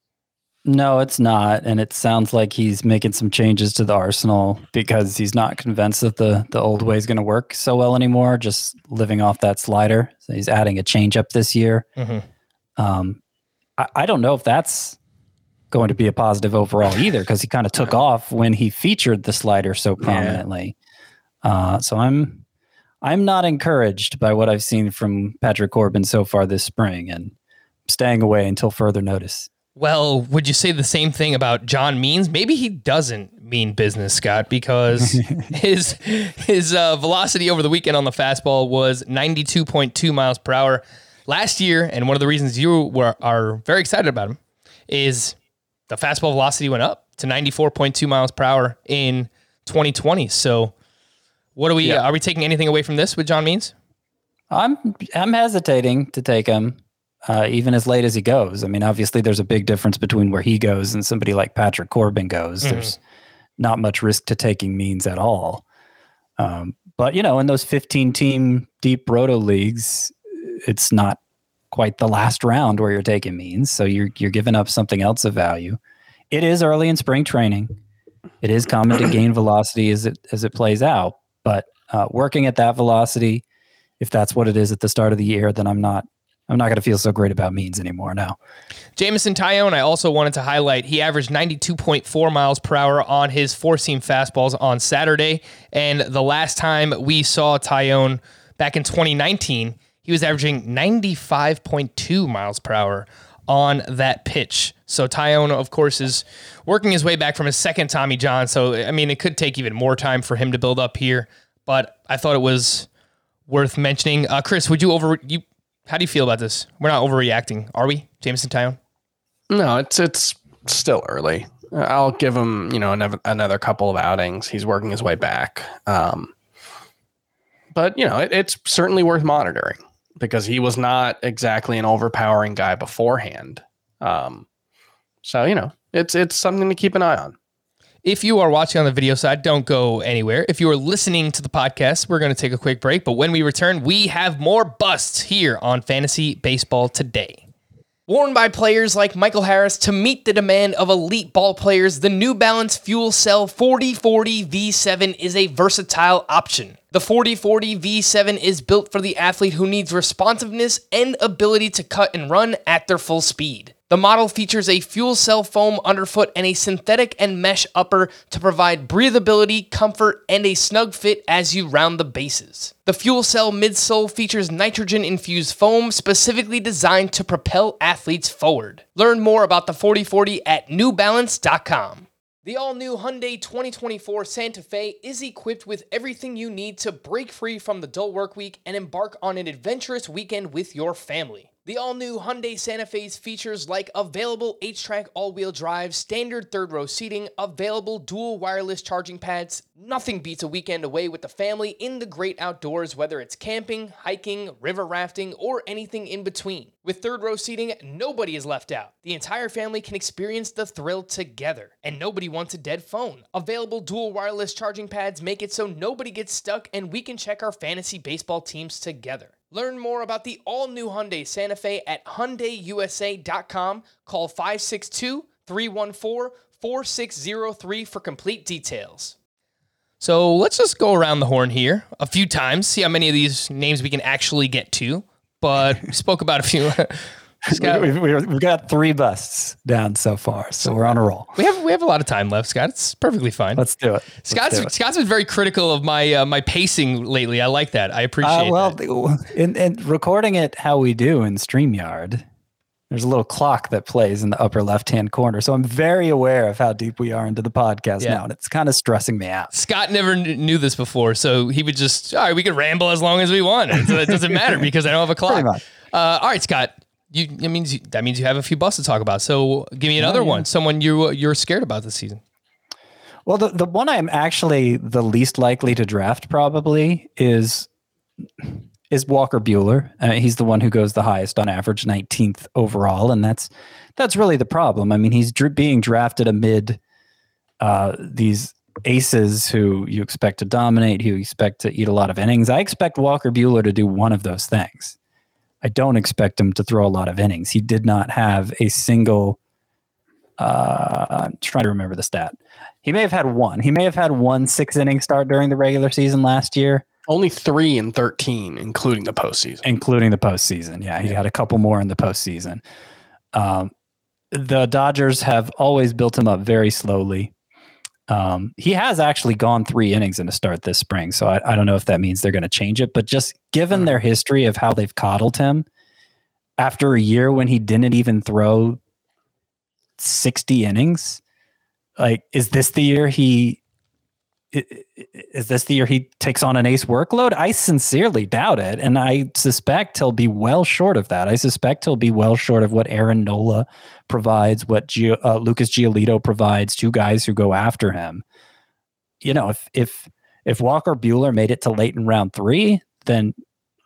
F: No, it's not. And it sounds like he's making some changes to the arsenal because he's not convinced that the, the old way is going to work so well anymore, just living off that slider. So he's adding a changeup this year. Mm-hmm. Um, I, I don't know if that's going to be a positive overall either, because he kind of took off when he featured the slider so prominently. Yeah. Uh, so I'm I'm not encouraged by what I've seen from Patrick Corbin so far this spring, and staying away until further notice.
A: Well, would you say the same thing about John Means? Maybe he doesn't mean business, Scott, because his his uh, velocity over the weekend on the fastball was ninety-two point two miles per hour last year, and one of the reasons you were are very excited about him is the fastball velocity went up to ninety-four point two miles per hour in twenty twenty. So, what are we? Yeah. Are we taking anything away from this with John Means?
F: I'm I'm hesitating to take him. Uh, even as late as he goes. I mean, obviously there's a big difference between where he goes and somebody like Patrick Corbin goes. Mm-hmm. There's not much risk to taking Means at all. Um, but, you know, in those fifteen team deep roto leagues, it's not quite the last round where you're taking Means. So you're, you're giving up something else of value. It is early in spring training. It is common to gain velocity as it, as it plays out, but uh, working at that velocity, if that's what it is at the start of the year, then I'm not, I'm not going to feel so great about Means anymore now.
A: Jameson Taillon, I also wanted to highlight, he averaged ninety-two point four miles per hour on his four-seam fastballs on Saturday. And the last time we saw Taillon back in twenty nineteen, he was averaging ninety-five point two miles per hour on that pitch. So Taillon, of course, is working his way back from his second Tommy John. So, I mean, it could take even more time for him to build up here. But I thought it was worth mentioning. Uh, Chris, would you over... you? How do you feel about this? We're not overreacting, are we, Jameson Taillon?
E: No, it's it's still early. I'll give him, you know, another, another couple of outings. He's working his way back. Um, but, you know, it, it's certainly worth monitoring because he was not exactly an overpowering guy beforehand. Um, so, you know, it's it's something to keep an eye on.
A: If you are watching on the video side, don't go anywhere. If you are listening to the podcast, we're going to take a quick break. But when we return, we have more busts here on Fantasy Baseball Today. Worn by players like Michael Harris to meet the demand of elite ball players, the New Balance Fuel Cell forty forty V seven is a versatile option. The forty forty V seven is built for the athlete who needs responsiveness and ability to cut and run at their full speed. The model features a fuel cell foam underfoot and a synthetic and mesh upper to provide breathability, comfort, and a snug fit as you round the bases. The fuel cell midsole features nitrogen-infused foam specifically designed to propel athletes forward. Learn more about the forty forty at new balance dot com. The all-new Hyundai twenty twenty-four Santa Fe is equipped with everything you need to break free from the dull work week and embark on an adventurous weekend with your family. The all-new Hyundai Santa Fe's features like available H-Track all-wheel drive, standard third-row seating, available dual wireless charging pads. Nothing beats a weekend away with the family in the great outdoors, whether it's camping, hiking, river rafting, or anything in between. With third-row seating, nobody is left out. The entire family can experience the thrill together, and nobody wants a dead phone. Available dual wireless charging pads make it so nobody gets stuck, and we can check our fantasy baseball teams together. Learn more about the all-new Hyundai Santa Fe at Hyundai U S A dot com. Call five six two, three one four, four six zero three for complete details. So let's just go around the horn here a few times, see how many of these names we can actually get to. But we spoke about a few Scott,
F: we've, we've, we've got three busts down so far, so we're on a roll.
A: we have we have a lot of time left, Scott. It's perfectly fine.
F: Let's do it. Let's
A: Scott's
F: do it.
A: Scott's been very critical of my uh, my pacing lately. I like that. I appreciate
F: Uh, well,
A: that.
F: in, in recording it how we do in StreamYard, there's a little clock that plays in the upper left-hand corner. So I'm very aware of how deep we are into the podcast
A: Yeah.
F: now, and it's kind of stressing me out.
A: Scott never kn- knew this before, so he would just, all right, we could ramble as long as we want. And so it doesn't matter because I don't have a clock.
F: Pretty much.
A: Uh, all right, Scott. You, it means you, that means you have a few busts to talk about. So give me another
F: yeah.
A: one. Someone you you're scared about this season.
F: Well, the, the one I'm actually the least likely to draft probably is is Walker Buehler. Uh, he's the one who goes the highest on average, nineteenth overall, and that's that's really the problem. I mean, he's dr- being drafted amid uh, these aces who you expect to dominate, who you expect to eat a lot of innings. I expect Walker Buehler to do one of those things. I don't expect him to throw a lot of innings. He did not have a single. Uh, I'm trying to remember the stat. He may have had one. He may have had one six inning start during the regular season last year.
E: Only three and thirteen, including the postseason.
F: Including the postseason. Yeah, he had a couple more in the postseason. Um, the Dodgers have always built him up very slowly. Um, he has actually gone three innings in a start this spring, so I, I don't know if that means they're going to change it. But just given their history of how they've coddled him, after a year when he didn't even throw sixty innings, like, is this the year he... Is this the year he takes on an ace workload? I sincerely doubt it, and I suspect he'll be well short of that. I suspect he'll be well short of what Aaron Nola provides, what Gio, uh, Lucas Giolito provides, two guys who go after him. You know, if if if Walker Buehler made it to late in round three, then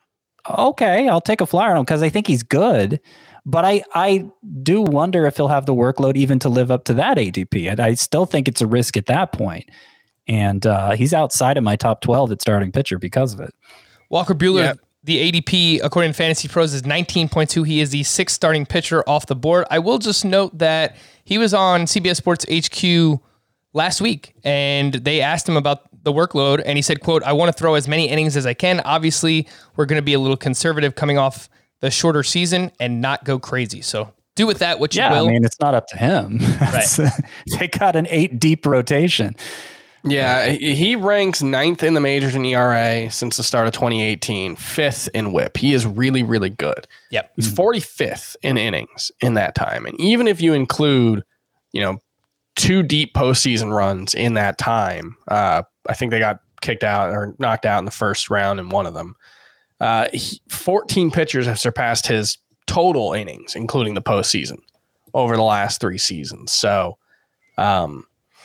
F: okay, I'll take a flyer on him because I think he's good. But I, I do wonder if he'll have the workload even to live up to that A D P. And I still think it's a risk at that point. And uh, he's outside of my top twelve at starting pitcher because of it.
A: Walker Buehler,
E: Yeah.
A: the A D P, according to Fantasy Pros, is nineteen point two. He is the sixth starting pitcher off the board. I will just note that he was on C B S Sports H Q last week, and they asked him about the workload, and he said, quote, I want to throw as many innings as I can. Obviously, we're going to be a little conservative coming off the shorter season and not go crazy. So do with that what you
F: Yeah,
A: will.
F: I mean, it's not up to him.
A: Right.
F: They got an eight deep rotation.
E: Yeah, he he ranks ninth in the majors in E R A since the start of twenty eighteen, fifth in whip. He is really, really good.
A: Yep.
E: He's forty-fifth in innings in that time. And even if you include, you know, two deep postseason runs in that time, uh, I think they got kicked out or knocked out in the first round in one of them. Uh, he, fourteen pitchers have surpassed his total innings, including the postseason, over the last three seasons. So, um,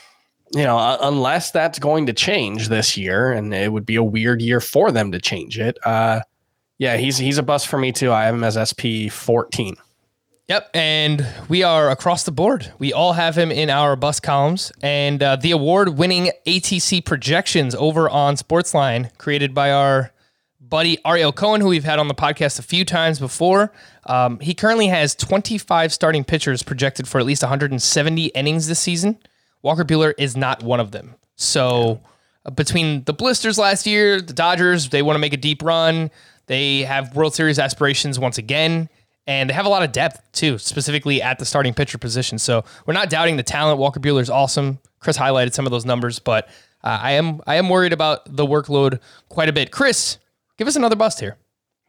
E: you know, uh, unless that's going to change this year, and it would be a weird year for them to change it. Uh, yeah, he's he's a bust for me too. I have him as S P fourteen.
A: Yep, and we are across the board. We all have him in our bus columns, and uh, the award-winning A T C projections over on Sportsline, created by our buddy Ariel Cohen, who we've had on the podcast a few times before. Um, he currently has twenty-five starting pitchers projected for at least one hundred seventy innings this season. Walker Buehler is not one of them. So uh, between the blisters last year, the Dodgers, they want to make a deep run. They have World Series aspirations once again. And they have a lot of depth, too, specifically at the starting pitcher position. So we're not doubting the talent. Walker Buehler is awesome. Chris highlighted some of those numbers, but uh, I am I am worried about the workload quite a bit. Chris, give us another bust here.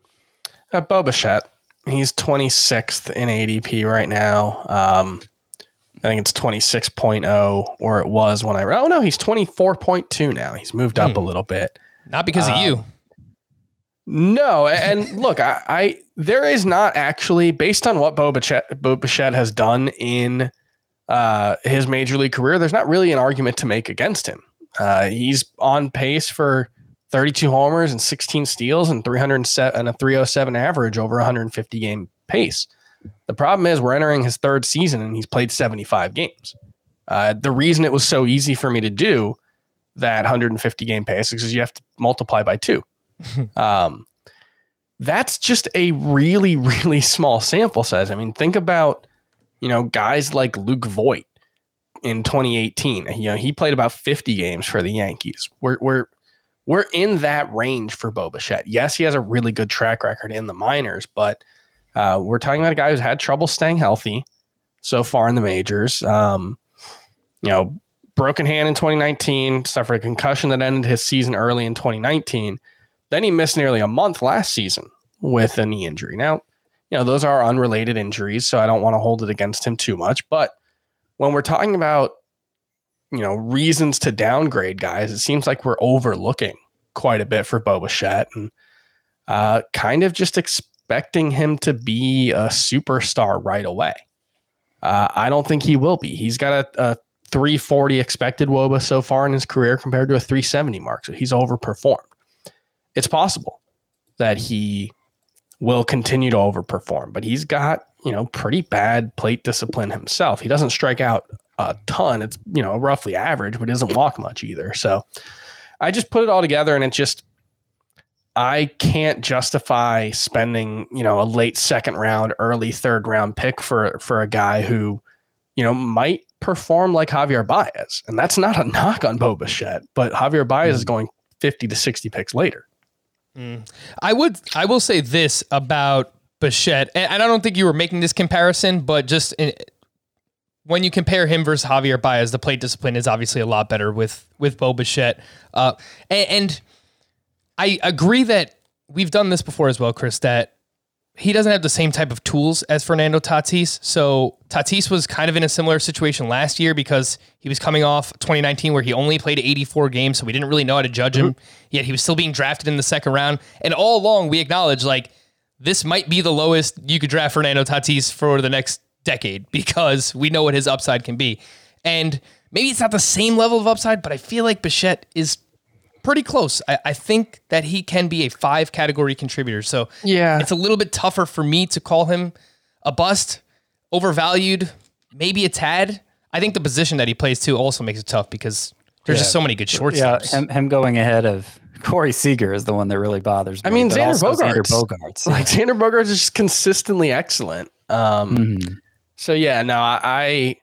E: Uh, Bo Bichette. He's twenty-sixth in A D P right now. Um, I think it's twenty-six point oh, or it was when I... Oh, no, he's twenty-four point two now. He's moved up
A: Hmm.
E: a little bit.
A: Not because of
E: Um,
A: you.
E: No, and look, I, I there is not actually, based on what Bo Bichette, Bo Bichette has done in uh, his major league career, there's not really an argument to make against him. Uh, he's on pace for thirty-two homers and sixteen steals and three hundred seven and a three oh seven average over one hundred fifty game pace. The problem is we're entering his third season and he's played seventy-five games. Uh, the reason it was so easy for me to do that one hundred fifty game pace is because you have to multiply by two. um, that's just a really, really small sample size. I mean, think about, you know, guys like Luke Voit in twenty eighteen. You know, he played about fifty games for the Yankees. We're we're we're in that range for Bo Bichette. Yes, he has a really good track record in the minors, but Uh, we're talking about a guy who's had trouble staying healthy so far in the majors. Um, you know, broken hand in twenty nineteen, suffered a concussion that ended his season early in twenty nineteen. Then he missed nearly a month last season with a knee injury. Now, you know, those are unrelated injuries, so I don't want to hold it against him too much. But when we're talking about, you know, reasons to downgrade guys, it seems like we're overlooking quite a bit for Bo Bichette and uh, kind of just expecting him to be a superstar right away. Uh, I don't think he will be. He's got a, a three forty expected W O B A so far in his career compared to a three seventy mark, so he's overperformed. It's possible that he will continue to overperform, but he's got, you know, pretty bad plate discipline himself. He doesn't strike out a ton. It's, you know, roughly average, but he doesn't walk much either. So I just put it all together, and it just, I can't justify spending, you know, a late second round, early third round pick for, for a guy who, you know, might perform like Javier Baez. And that's not a knock on Bo Bichette, but Javier Baez mm. is going fifty to sixty picks later.
A: Mm. I would, I will say this about Bichette, and I don't think you were making this comparison, but just in, when you compare him versus Javier Baez, the plate discipline is obviously a lot better with, with Bo Bichette. Uh, and, and I agree that we've done this before as well, Chris, that he doesn't have the same type of tools as Fernando Tatis. So Tatis was kind of in a similar situation last year because he was coming off twenty nineteen where he only played eighty-four games, so we didn't really know how to judge him. Mm-hmm. Yet he was still being drafted in the second round. And all along we acknowledge, like, this might be the lowest you could draft Fernando Tatis for the next decade because we know what his upside can be. And maybe it's not the same level of upside, but I feel like Bichette is pretty close. I, I think that he can be a five category contributor. So
E: yeah,
A: it's a little bit tougher for me to call him a bust, overvalued, maybe a tad. I think the position that he plays too also makes it tough because there's yeah. just so many good shortstops.
F: Yeah, him, him going ahead of Corey Seager is the one that really bothers me.
E: I mean, Xander Bogaerts.
F: Xander Bogaerts.
E: Like Xander Bogaerts is just consistently excellent. Um, mm-hmm. So yeah, no, I, I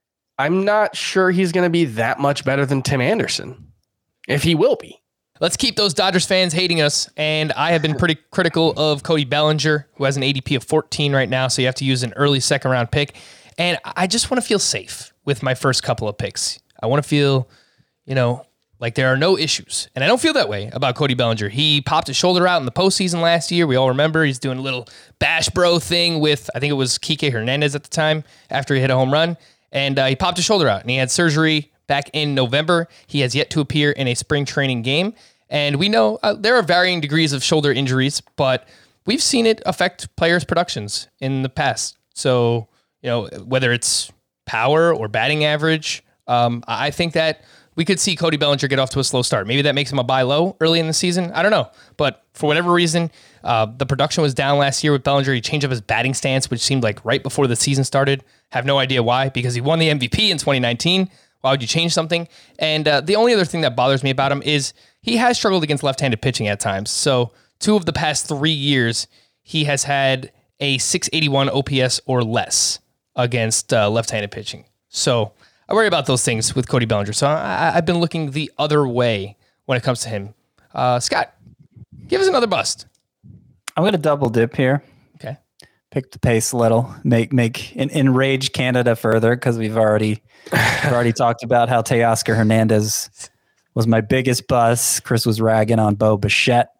E: I'm not sure he's going to be that much better than Tim Anderson. If he will be.
A: Let's keep those Dodgers fans hating us. And I have been pretty critical of Cody Bellinger, who has an A D P of fourteen right now. So you have to use an early second round pick. And I just want to feel safe with my first couple of picks. I want to feel, you know, like there are no issues. And I don't feel that way about Cody Bellinger. He popped his shoulder out in the postseason last year. We all remember he's doing a little bash bro thing with, I think it was Kike Hernandez at the time after he hit a home run. And uh, he popped his shoulder out and he had surgery back in November. He has yet to appear in a spring training game. And we know uh, there are varying degrees of shoulder injuries, but we've seen it affect players' productions in the past. So, you know, whether it's power or batting average, um, I think that we could see Cody Bellinger get off to a slow start. Maybe that makes him a buy low early in the season. I don't know. But for whatever reason, uh, the production was down last year with Bellinger. He changed up his batting stance, which seemed like right before the season started. Have no idea why, because he won the M V P in twenty nineteen. Why would you change something? And uh, the only other thing that bothers me about him is he has struggled against left-handed pitching at times. So two of the past three years, he has had a six eighty-one O P S or less against uh, left-handed pitching. So I worry about those things with Cody Bellinger. So I, I've been looking the other way when it comes to him. Uh, Scott, give us another bust.
F: I'm going to double dip here.
A: Okay.
F: Pick the pace a little, make make en- enrage Canada further because we've already we've already talked about how Teoscar Hernandez was my biggest bust. Chris was ragging on Bo Bichette.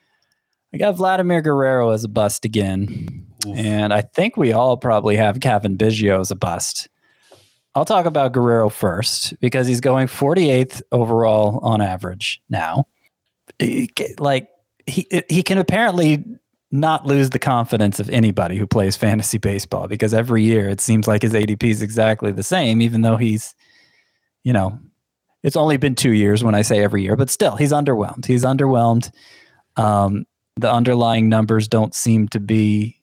F: I got Vladimir Guerrero as a bust again, Oof. and I think we all probably have Kevin Biggio as a bust. I'll talk about Guerrero first because he's going forty-eighth overall on average now. He, like he he can apparently not lose the confidence of anybody who plays fantasy baseball because every year it seems like his A D P is exactly the same, even though he's, you know, it's only been two years when I say every year, but still he's underwhelmed. He's underwhelmed. Um, the underlying numbers don't seem to be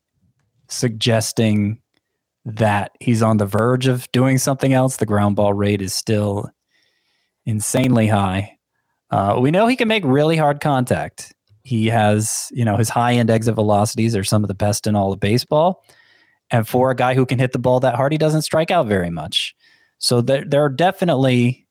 F: suggesting that he's on the verge of doing something else. The ground ball rate is still insanely high. Uh, we know he can make really hard contact. He has, you know, his high end exit velocities are some of the best in all of baseball. And for a guy who can hit the ball that hard, he doesn't strike out very much. So there, there are definitely,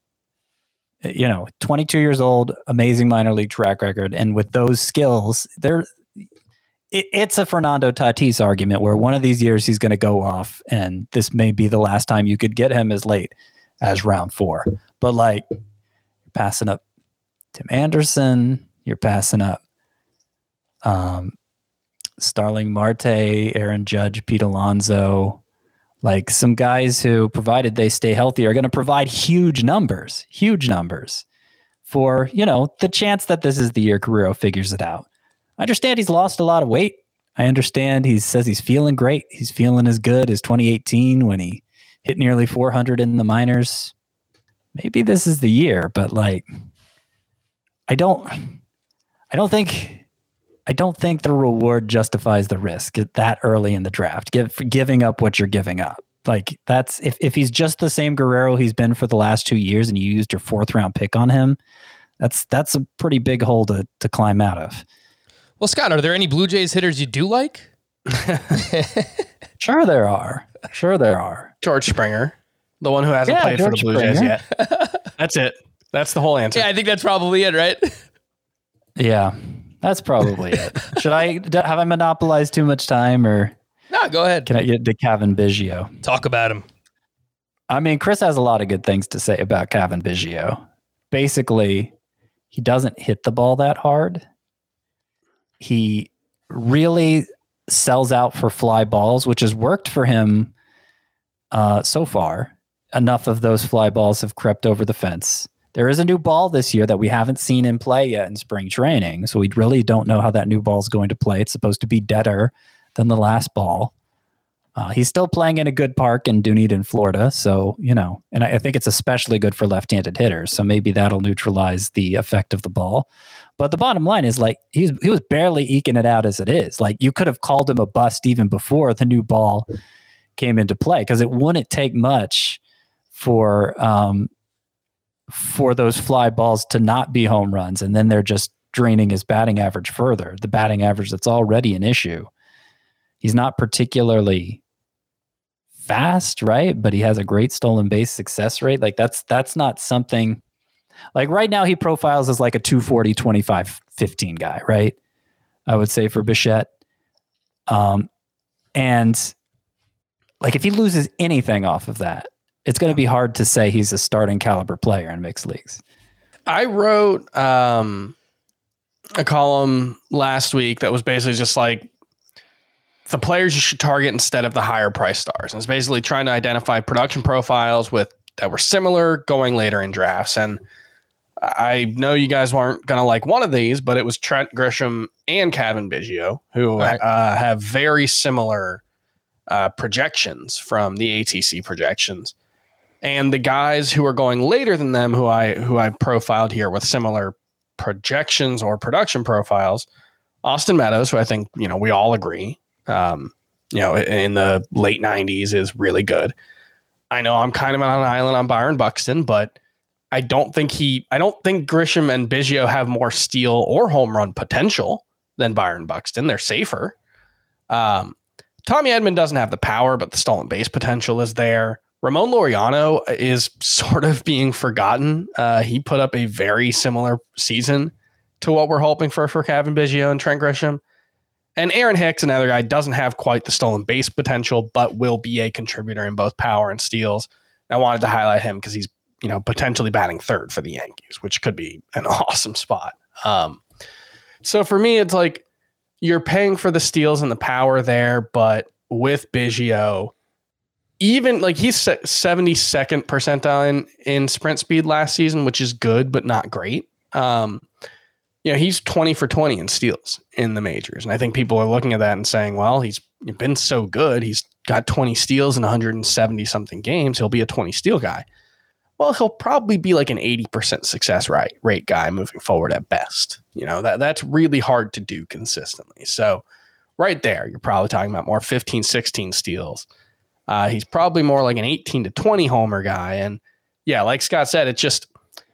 F: you know, twenty-two years old, amazing minor league track record. And with those skills, there, it, it's a Fernando Tatis argument where one of these years he's going to go off, and this may be the last time you could get him as late as round four. But like, you're passing up Tim Anderson, you're passing up um, Starling Marte, Aaron Judge, Pete Alonso, like some guys who, provided they stay healthy, are going to provide huge numbers, huge numbers for, you know, the chance that this is the year Guerrero figures it out. I understand he's lost a lot of weight. I understand he says he's feeling great. He's feeling as good as twenty eighteen when he hit nearly four hundred in the minors. Maybe this is the year, but like, I don't, I don't think, I don't think the reward justifies the risk that early in the draft. Give, giving up what you're giving up. Like that's if if he's just the same Guerrero he's been for the last two years, and you used your fourth round pick on him, that's that's a pretty big hole to to climb out of.
A: Well, Scott, are there any Blue Jays hitters you do like?
F: Sure there are. Sure there are.
E: George Springer, the one who hasn't
F: Yeah,
E: played
F: George
E: for the Blue Jays
F: Springer.
E: yet. That's it. That's the whole answer.
A: Yeah, I think that's probably it, right?
F: Yeah, that's probably it. Should I have I monopolized too much time, or
A: No, go ahead.
F: can I get to Kevin Biggio?
A: Talk about him.
F: I mean, Chris has a lot of good things to say about Kevin Biggio. Basically, he doesn't hit the ball that hard. He really sells out for fly balls, which has worked for him uh, so far. Enough of those fly balls have crept over the fence. There is a new ball this year that we haven't seen in play yet in spring training, so we really don't know how that new ball is going to play. It's supposed to be deader than the last ball. Uh, he's still playing in a good park in Dunedin, Florida, so, you know, and I, I think it's especially good for left-handed hitters, so maybe that'll neutralize the effect of the ball. But the bottom line is, like, he's he was barely eking it out as it is. Like, you could have called him a bust even before the new ball came into play, because it wouldn't take much for um, for those fly balls to not be home runs, and then they're just draining his batting average further, the batting average that's already an issue. He's not particularly fast, right? But he has a great stolen base success rate. Like, that's that's not something... Like right now, he profiles as like a two forty, twenty-five, fifteen guy, right? I would say for Bichette. Um, and like if he loses anything off of that, it's going to be hard to say he's a starting caliber player in mixed leagues.
E: I wrote um, a column last week that was basically just like the players you should target instead of the higher price stars. And it's basically trying to identify production profiles with that were similar going later in drafts. And I know you guys weren't going to like one of these, but it was Trent Grisham and Kevin Biggio, who
A: Right.
E: uh, have very similar uh, projections from the A T C projections. And the guys who are going later than them, who I who I profiled here with similar projections or production profiles, Austin Meadows, who I think, you know, we all agree, um, you know, in the late nineties is really good. I know I'm kind of on an island on Byron Buxton, but I don't think he, I don't think Grisham and Biggio have more steal or home run potential than Byron Buxton. They're safer. Um, Tommy Edman doesn't have the power, but the stolen base potential is there. Ramon Laureano is sort of being forgotten. Uh, he put up a very similar season to what we're hoping for for Kevin Biggio and Trent Grisham. And Aaron Hicks, another guy, doesn't have quite the stolen base potential, but will be a contributor in both power and steals. And I wanted to highlight him because he's, you know, potentially batting third for the Yankees, which could be an awesome spot. Um, so for me, it's like you're paying for the steals and the power there, but with Biggio, even like he's seventy-second percentile in, in sprint speed last season, which is good, but not great. Um, you know, he's twenty for twenty in steals in the majors. And I think people are looking at that and saying, well, he's been so good. He's got twenty steals in one hundred seventy something games. He'll be a twenty steal guy. Well, he'll probably be like an eighty percent success rate, rate guy moving forward at best. You know, that that's really hard to do consistently. So right there, you're probably talking about more fifteen, sixteen steals. Uh, he's probably more like an eighteen to twenty homer guy. And yeah, like Scott said, it's just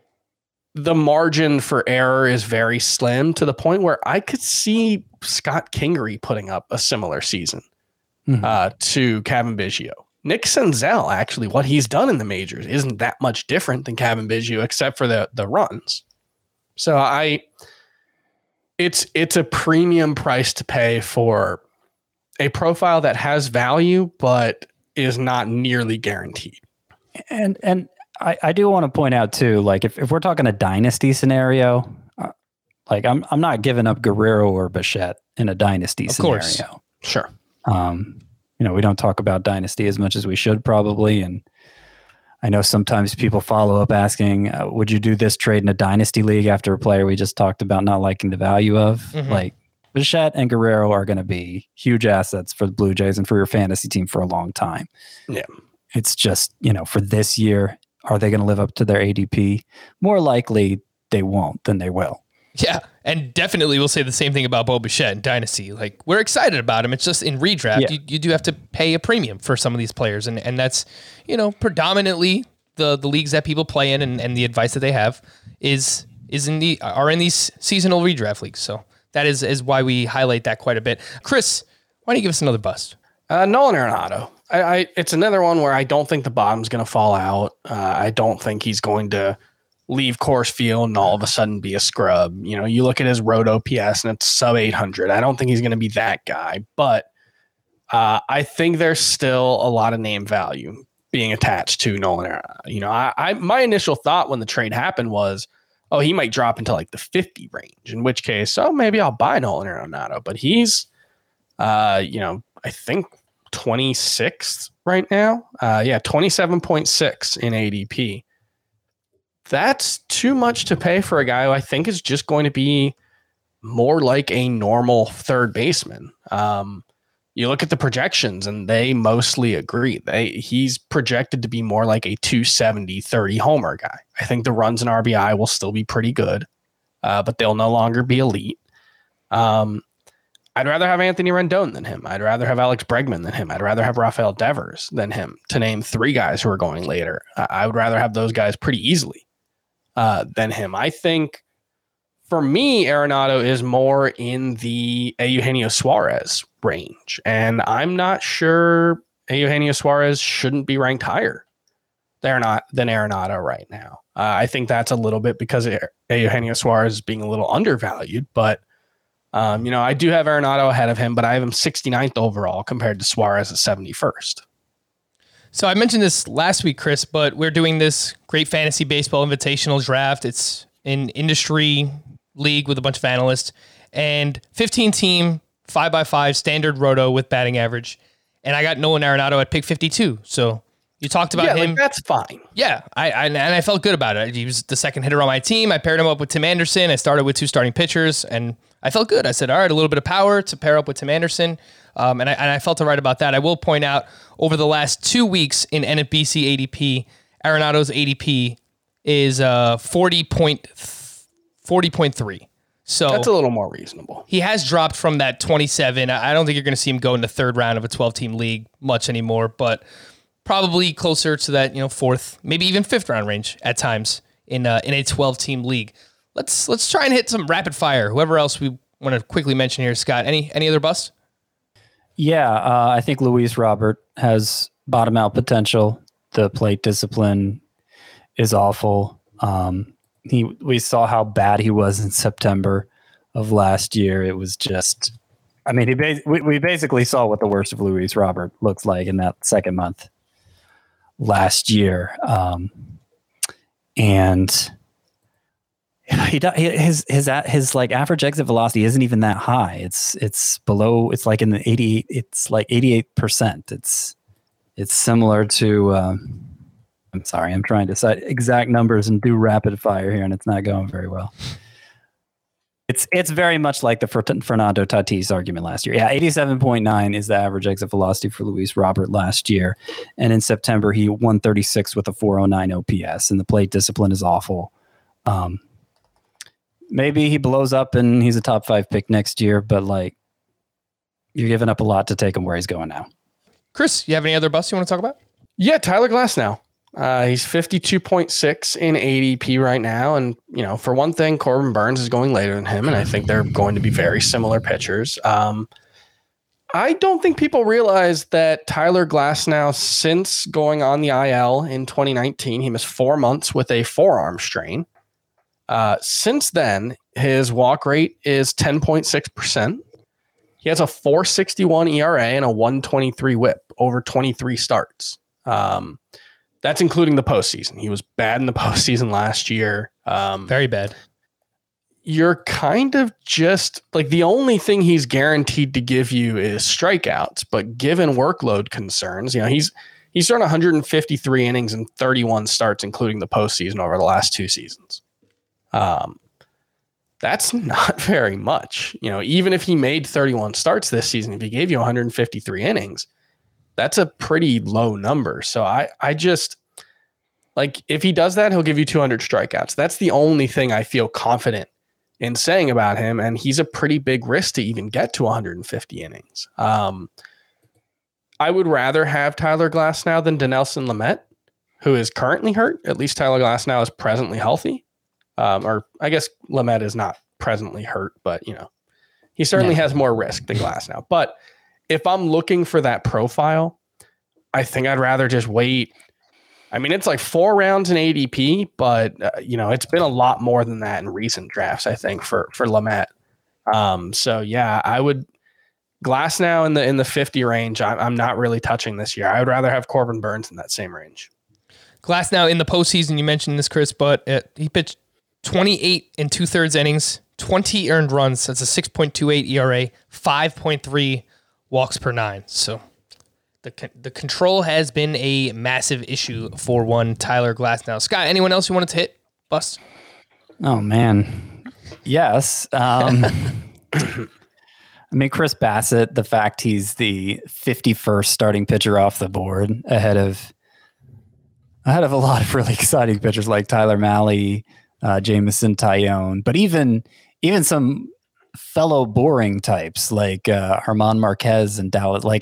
E: the margin for error is very slim to the point where I could see Scott Kingery putting up a similar season mm-hmm. uh, to Kevin Biggio. Nick Senzel, actually, what he's done in the majors isn't that much different than Kevin Biggio, except for the the runs. So I, it's it's a premium price to pay for a profile that has value, but is not nearly guaranteed.
F: And and I, I do want to point out too, like if, if we're talking a dynasty scenario, uh, like I'm I'm not giving up Guerrero or Bichette in a dynasty
A: Of
F: scenario.
A: course.
E: Sure.
F: Um, you know, we don't talk about dynasty as much as we should probably, and I know sometimes people follow up asking, uh, would you do this trade in a dynasty league after a player we just talked about not liking the value of?
A: Mhm.
F: Like Bichette and Guerrero are going to be huge assets for the Blue Jays and for your fantasy team for a long time.
E: Yeah.
F: It's just, you know, for this year, are they going to live up to their A D P? More likely they won't than they will.
A: Yeah, and definitely we'll say the same thing about Bo Bichette in Dynasty. Like, we're excited about him. It's just in redraft,
F: Yeah.
A: you, you do have to pay a premium for some of these players. And, and that's, you know, predominantly the, the leagues that people play in and, and the advice that they have is is in the are in these seasonal redraft leagues. So that is, is why we highlight that quite a bit. Chris, why don't you give us another bust?
E: Uh, Nolan Arenado. I, I, it's another one where I don't think the bottom's going to fall out. Uh, I don't think he's going to leave Coors Field and all of a sudden be a scrub. You know, you look at his road O P S and it's sub eight hundred. I don't think he's going to be that guy, but uh, I think there's still a lot of name value being attached to Nolan Arenado. You know, I, I my initial thought when the trade happened was, oh, he might drop into like the fifty range, in which case, oh, maybe I'll buy Nolan Arenado. But he's, uh, you know, I think twenty-sixth right now. Uh, yeah, twenty-seven point six in A D P. That's too much to pay for a guy who I think is just going to be more like a normal third baseman. Um, you look at the projections and they mostly agree. They he's projected to be more like a two seventy, thirty homer guy. I think the runs and R B I will still be pretty good, uh, but they'll no longer be elite. Um, I'd rather have Anthony Rendon than him. I'd rather have Alex Bregman than him. I'd rather have Rafael Devers than him, to name three guys who are going later. I, I would rather have those guys pretty easily uh, than him. I think for me, Arenado is more in the Eugenio Suarez range, and I'm not sure Eugenio Suarez shouldn't be ranked higher. They're not than Arenado right now. Uh, I think that's a little bit because Eugenio Suarez is being a little undervalued, but Um, you know, I do have Arenado ahead of him, but I have him sixty-ninth overall compared to Suarez at seventy-first.
A: So I mentioned this last week, Chris, but we're doing this great fantasy baseball invitational draft. It's an industry league with a bunch of analysts and fifteen team five by five standard roto with batting average. And I got Nolan Arenado at pick fifty-two. So you talked about
E: yeah,
A: him.
E: Like, that's fine.
A: Yeah, I, I and I felt good about it. He was the second hitter on my team. I paired him up with Tim Anderson. I started with two starting pitchers, and I felt good. I said, all right, a little bit of power to pair up with Tim Anderson, um, and, I, and I felt all right about that. I will point out, over the last two weeks in N F B C A D P, Arenado's A D P is uh, forty point three. So
E: That's a little more reasonable.
A: he has dropped from that twenty-seven. I I don't think you're going to see him go in the third round of a twelve-team league much anymore, but probably closer to that, you know, fourth, maybe even fifth round range at times in uh, in a twelve-team league. Let's let's try and hit some rapid fire. Whoever else we want to quickly mention here, Scott. Any any other busts?
F: Yeah, uh, I think Luis Robert has bottom out potential. The plate discipline is awful. Um, he we saw how bad he was in September of last year. It was just, I mean, he ba- we, we basically saw what the worst of Luis Robert looks like in that second month last year. Um, and he his his his like average exit velocity isn't even that high. It's it's below. It's like in the eighty. It's like eighty-eight percent. It's it's similar to. Um, I'm sorry. I'm trying to cite exact numbers and do rapid fire here, and it's not going very well. It's it's very much like the Fernando Tatis argument last year. Yeah, eighty-seven point nine is the average exit velocity for Luis Robert last year, and in September he one thirty-six with a four oh nine O P S, and the plate discipline is awful. Um, maybe he blows up and he's a top five pick next year, but like you're giving up a lot to take him where he's going now.
A: Chris, you have any other busts you want to talk about?
E: Yeah, Tyler Glasnow. Uh, he's fifty-two point six in A D P right now. And, you know, for one thing, Corbin Burns is going later than him, and I think they're going to be very similar pitchers. Um, I don't think people realize that Tyler Glasnow, since going on the I L in twenty nineteen, he missed four months with a forearm strain. Uh, since then, his walk rate is ten point six percent. He has a four sixty-one E R A and a one twenty-three whip over twenty-three starts. Um, that's including the postseason. He was bad in the postseason last year. Um,
G: Very bad.
E: You're kind of just like the only thing he's guaranteed to give you is strikeouts, but given workload concerns, you know, he's he's thrown one hundred fifty-three innings and thirty-one starts, including the postseason over the last two seasons. Um, that's not very much. You know, even if he made thirty-one starts this season, if he gave you one hundred fifty-three innings, that's a pretty low number. So I, I just like if he does that, he'll give you two hundred strikeouts. That's the only thing I feel confident in saying about him. And he's a pretty big risk to even get to one hundred fifty innings. Um, I would rather have Tyler Glasnow than Dinelson Lamet, who is currently hurt. At least Tyler Glasnow is presently healthy. Um, or I guess Lamet is not presently hurt, but you know, he certainly yeah. has more risk than Glasnow. But if I'm looking for that profile, I think I'd rather just wait. I mean, it's like four rounds in A D P, but uh, you know, it's been a lot more than that in recent drafts, I think, for for Lamet. Um, so yeah, I would Glasnow in the in the fifty range. I, I'm not really touching this year. I would rather have Corbin Burnes in that same range.
G: Glasnow in the postseason, you mentioned this, Chris, but it, he pitched twenty-eight and two thirds innings, twenty earned runs. That's a six point two eight E R A, five point three walks per nine. So the the control has been a massive issue for one Tyler Glasnow. Scott, anyone else you wanted to hit? Bust?
F: Oh man, yes. Um, I mean, Chris Bassitt. The fact he's the fifty-first starting pitcher off the board, ahead of ahead of a lot of really exciting pitchers like Tyler Mahle, Uh, Jameson Taillon, but even even some fellow boring types like uh, German Marquez and Dallas. Like,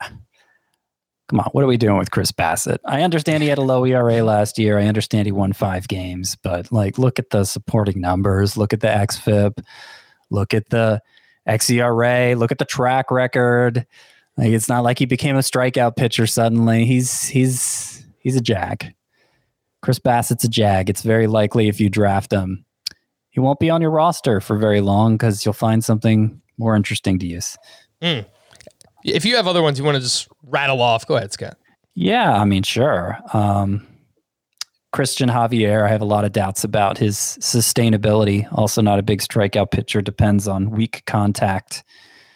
F: come on, what are we doing with Chris Bassitt? I understand he had a low E R A last year. I understand he won five games, but like, look at the supporting numbers. Look at the X F I P. Look at the X E R A. Look at the track record. Like, it's not like he became a strikeout pitcher suddenly. He's he's he's a jag. Chris Bassitt's a jag. It's very likely if you draft him, he won't be on your roster for very long because you'll find something more interesting to use.
G: Mm. If you have other ones you want to just rattle off, go ahead, Scott.
F: Yeah, I mean, sure. Um, Christian Javier, I have a lot of doubts about his sustainability. Also not a big strikeout pitcher. Depends on weak contact.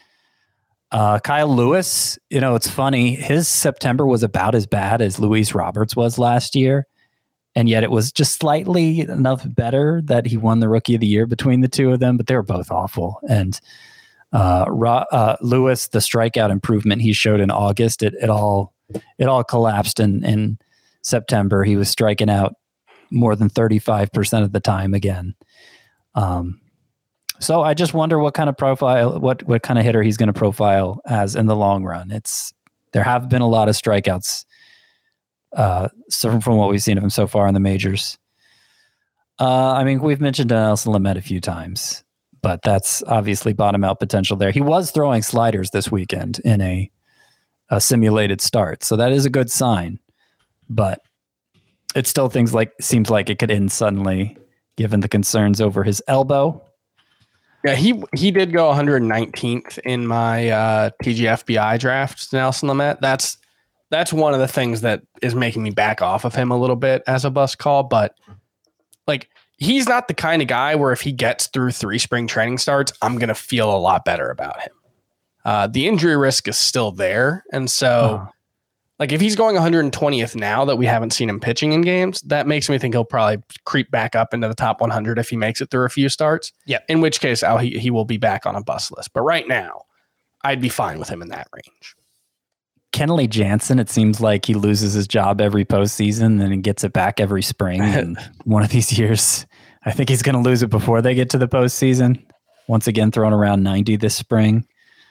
F: Uh, Kyle Lewis, you know, it's funny. His September was about as bad as Luis Roberts was last year. And yet it was just slightly enough better that he won the Rookie of the Year between the two of them, but they were both awful. And uh, Ro- uh, Lewis, the strikeout improvement he showed in August, it, it all it all collapsed in, in September. He was striking out more than thirty-five percent of the time again. Um, so I just wonder what kind of profile, what what kind of hitter he's going to profile as in the long run. It's there have been a lot of strikeouts. Uh, so from what we've seen of him so far in the majors. Uh, I mean, we've mentioned Dinelson Lamet a few times, but that's obviously bottom out potential there. He was throwing sliders this weekend in a, a simulated start, so that is a good sign. But it still things like seems like it could end suddenly, given the concerns over his elbow.
E: Yeah, he he did go one hundred nineteenth in my uh, T G F B I draft, Dinelson Lamet. That's That's one of the things that is making me back off of him a little bit as a bust call. But like, he's not the kind of guy where if he gets through three spring training starts, I'm going to feel a lot better about him. Uh, the injury risk is still there. And so oh. like if he's going one hundred twentieth now that we haven't seen him pitching in games, that makes me think he'll probably creep back up into the top one hundred if he makes it through a few starts.
G: Yeah.
E: In which case I'll, he, he will be back on a bust list. But right now I'd be fine with him in that range.
F: Kenley Jansen, it seems like he loses his job every postseason and he gets it back every spring. And one of these years, I think he's going to lose it before they get to the postseason. Once again, thrown around ninety this spring.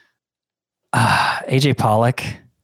F: Uh, A J Pollock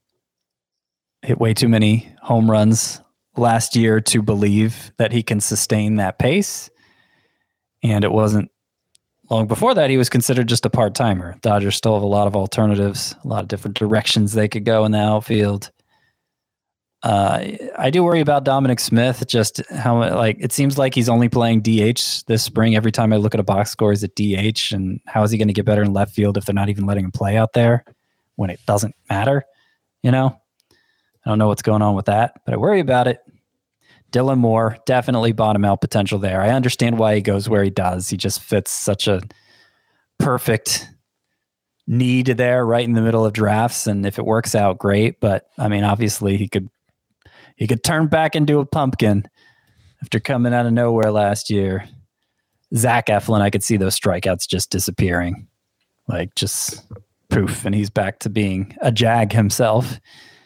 F: hit way too many home runs last year to believe that he can sustain that pace. And it wasn't long before that, he was considered just a part-timer. Dodgers still have a lot of alternatives, a lot of different directions they could go in the outfield. Uh, I do worry about Dominic Smith. Just how like it seems like he's only playing D H this spring. Every time I look at a box score, he's at D H. And how is he going to get better in left field if they're not even letting him play out there when it doesn't matter? You know, I don't know what's going on with that, but I worry about it. Dylan Moore, definitely bottom out potential there. I understand why he goes where he does. He just fits such a perfect need there right in the middle of drafts. And if it works out, great. But I mean, obviously he could he could turn back into a pumpkin after coming out of nowhere last year. Zach Eflin, I could see those strikeouts just disappearing. Like just poof, and he's back to being a Jag himself.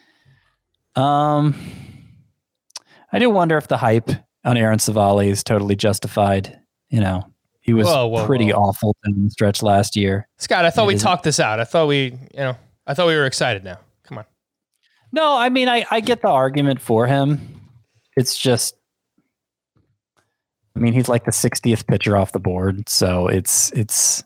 F: Um I do wonder if the hype on Aaron Savali is totally justified. You know, he was
G: Whoa, whoa,
F: pretty
G: whoa.
F: awful in the stretch last year.
G: Scott, I thought we
F: It isn't-
G: talked this out. I thought we, you know, I thought we were excited now. Come on.
F: No, I mean, I, I get the argument for him. It's just, I mean, he's like the sixtieth pitcher off the board. So it's, it's,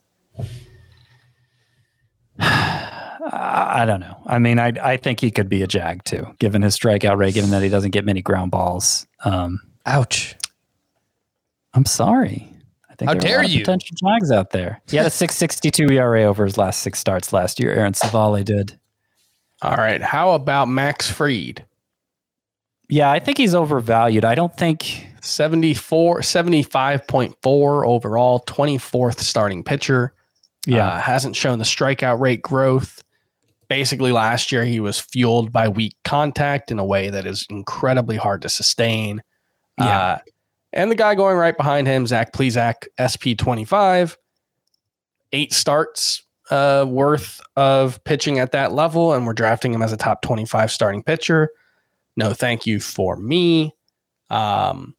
F: I don't know. I mean, I I think he could be a Jag too, given his strikeout rate, given that he doesn't get many ground balls. Um,
G: Ouch.
F: I'm sorry. I think
G: How
F: there are a
G: dare
F: lot of
G: you.
F: potential Jags out there. He had a six sixty-two E R A over his last six starts last year. Aaron Savali did.
E: All right. How about Max Fried?
F: Yeah, I think he's overvalued. I don't think.
E: seventy-four, seventy-five point four overall, twenty-fourth starting pitcher.
F: Yeah.
E: Uh, hasn't shown the strikeout rate growth. Basically, last year he was fueled by weak contact in a way that is incredibly hard to sustain.
F: Yeah.
E: Uh, and the guy going right behind him, Zach Plesac, S P twenty-five, eight starts uh, worth of pitching at that level, and we're drafting him as a top twenty-five starting pitcher. No, thank you for me. Um,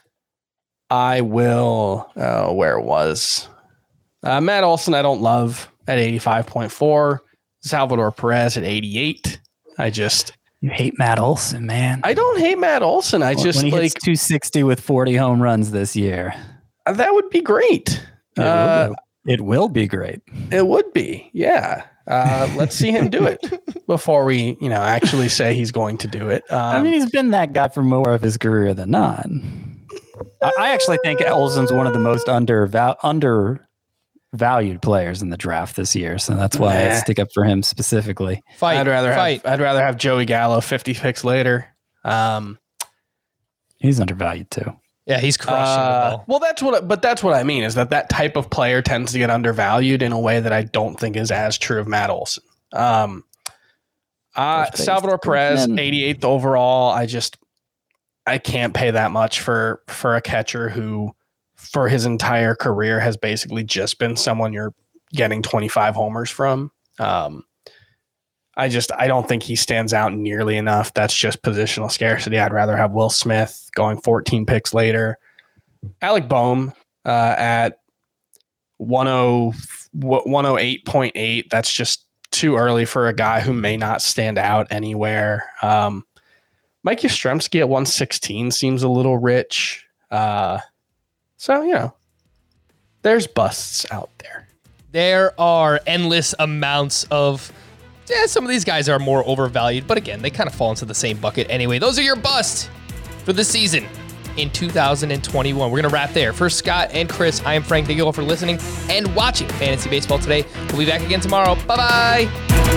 E: I will. Uh, where was uh, Matt Olson? I don't love at eighty-five point four. Salvador Perez at eighty-eight. I just
F: You hate Matt Olson, man.
E: I don't hate Matt Olson. I just
F: when he
E: like
F: hits two sixty with forty home runs this year.
E: that would be great.
F: It,
E: Uh,
F: will, it will be great.
E: it would be, yeah. Uh, let's see him do it before we, you know, actually say he's going to do it. Um,
F: I mean, he's been that guy for more of his career than not. I, I actually think Olson's one of the most underval- undervalued players in the draft this year, so that's why I
E: Nah.
F: stick up for him specifically.
G: Fight.
E: I'd rather
G: fight.
E: have I'd rather have Joey Gallo fifty picks later. Um,
F: He's undervalued too.
G: Yeah, he's crushing
E: Uh,
G: the ball.
E: well, that's what, but that's what I mean is that that type of player tends to get undervalued in a way that I don't think is as true of Matt Olson. Um, uh,
F: First base.
E: Salvador Perez,
F: Man.
E: eighty-eighth overall. I just, I can't pay that much for, for a catcher who for his entire career has basically just been someone you're getting twenty-five homers from. Um, I just, I don't think he stands out nearly enough. That's just positional scarcity. I'd rather have Will Smith going fourteen picks later. Alec Boehm uh, at one oh eight point eight. That's just too early for a guy who may not stand out anywhere. Um, Mike Yastrzemski at one sixteen seems a little rich. Uh, so, you know, there's busts out there.
G: There are endless amounts of. Yeah, some of these guys are more overvalued, but again, they kind of fall into the same bucket anyway. Those are your busts for the season in two thousand twenty-one. We're going to wrap there. For Scott and Chris, I am Frank. Thank you all for listening and watching Fantasy Baseball today. We'll be back again tomorrow. Bye-bye.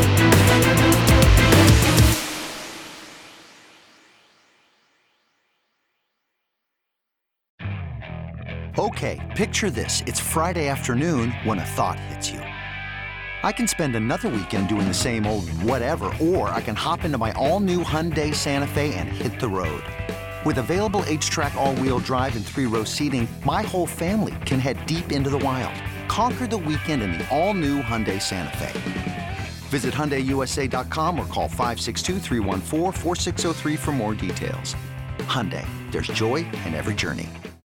H: Okay, picture this. It's Friday afternoon when a thought hits you. I can spend another weekend doing the same old whatever, or I can hop into my all-new Hyundai Santa Fe and hit the road. With available H-Track all-wheel drive and three-row seating, my whole family can head deep into the wild. Conquer the weekend in the all-new Hyundai Santa Fe. Visit Hyundai U S A dot com or call five six two, three one four, four six zero three for more details. Hyundai, there's joy in every journey.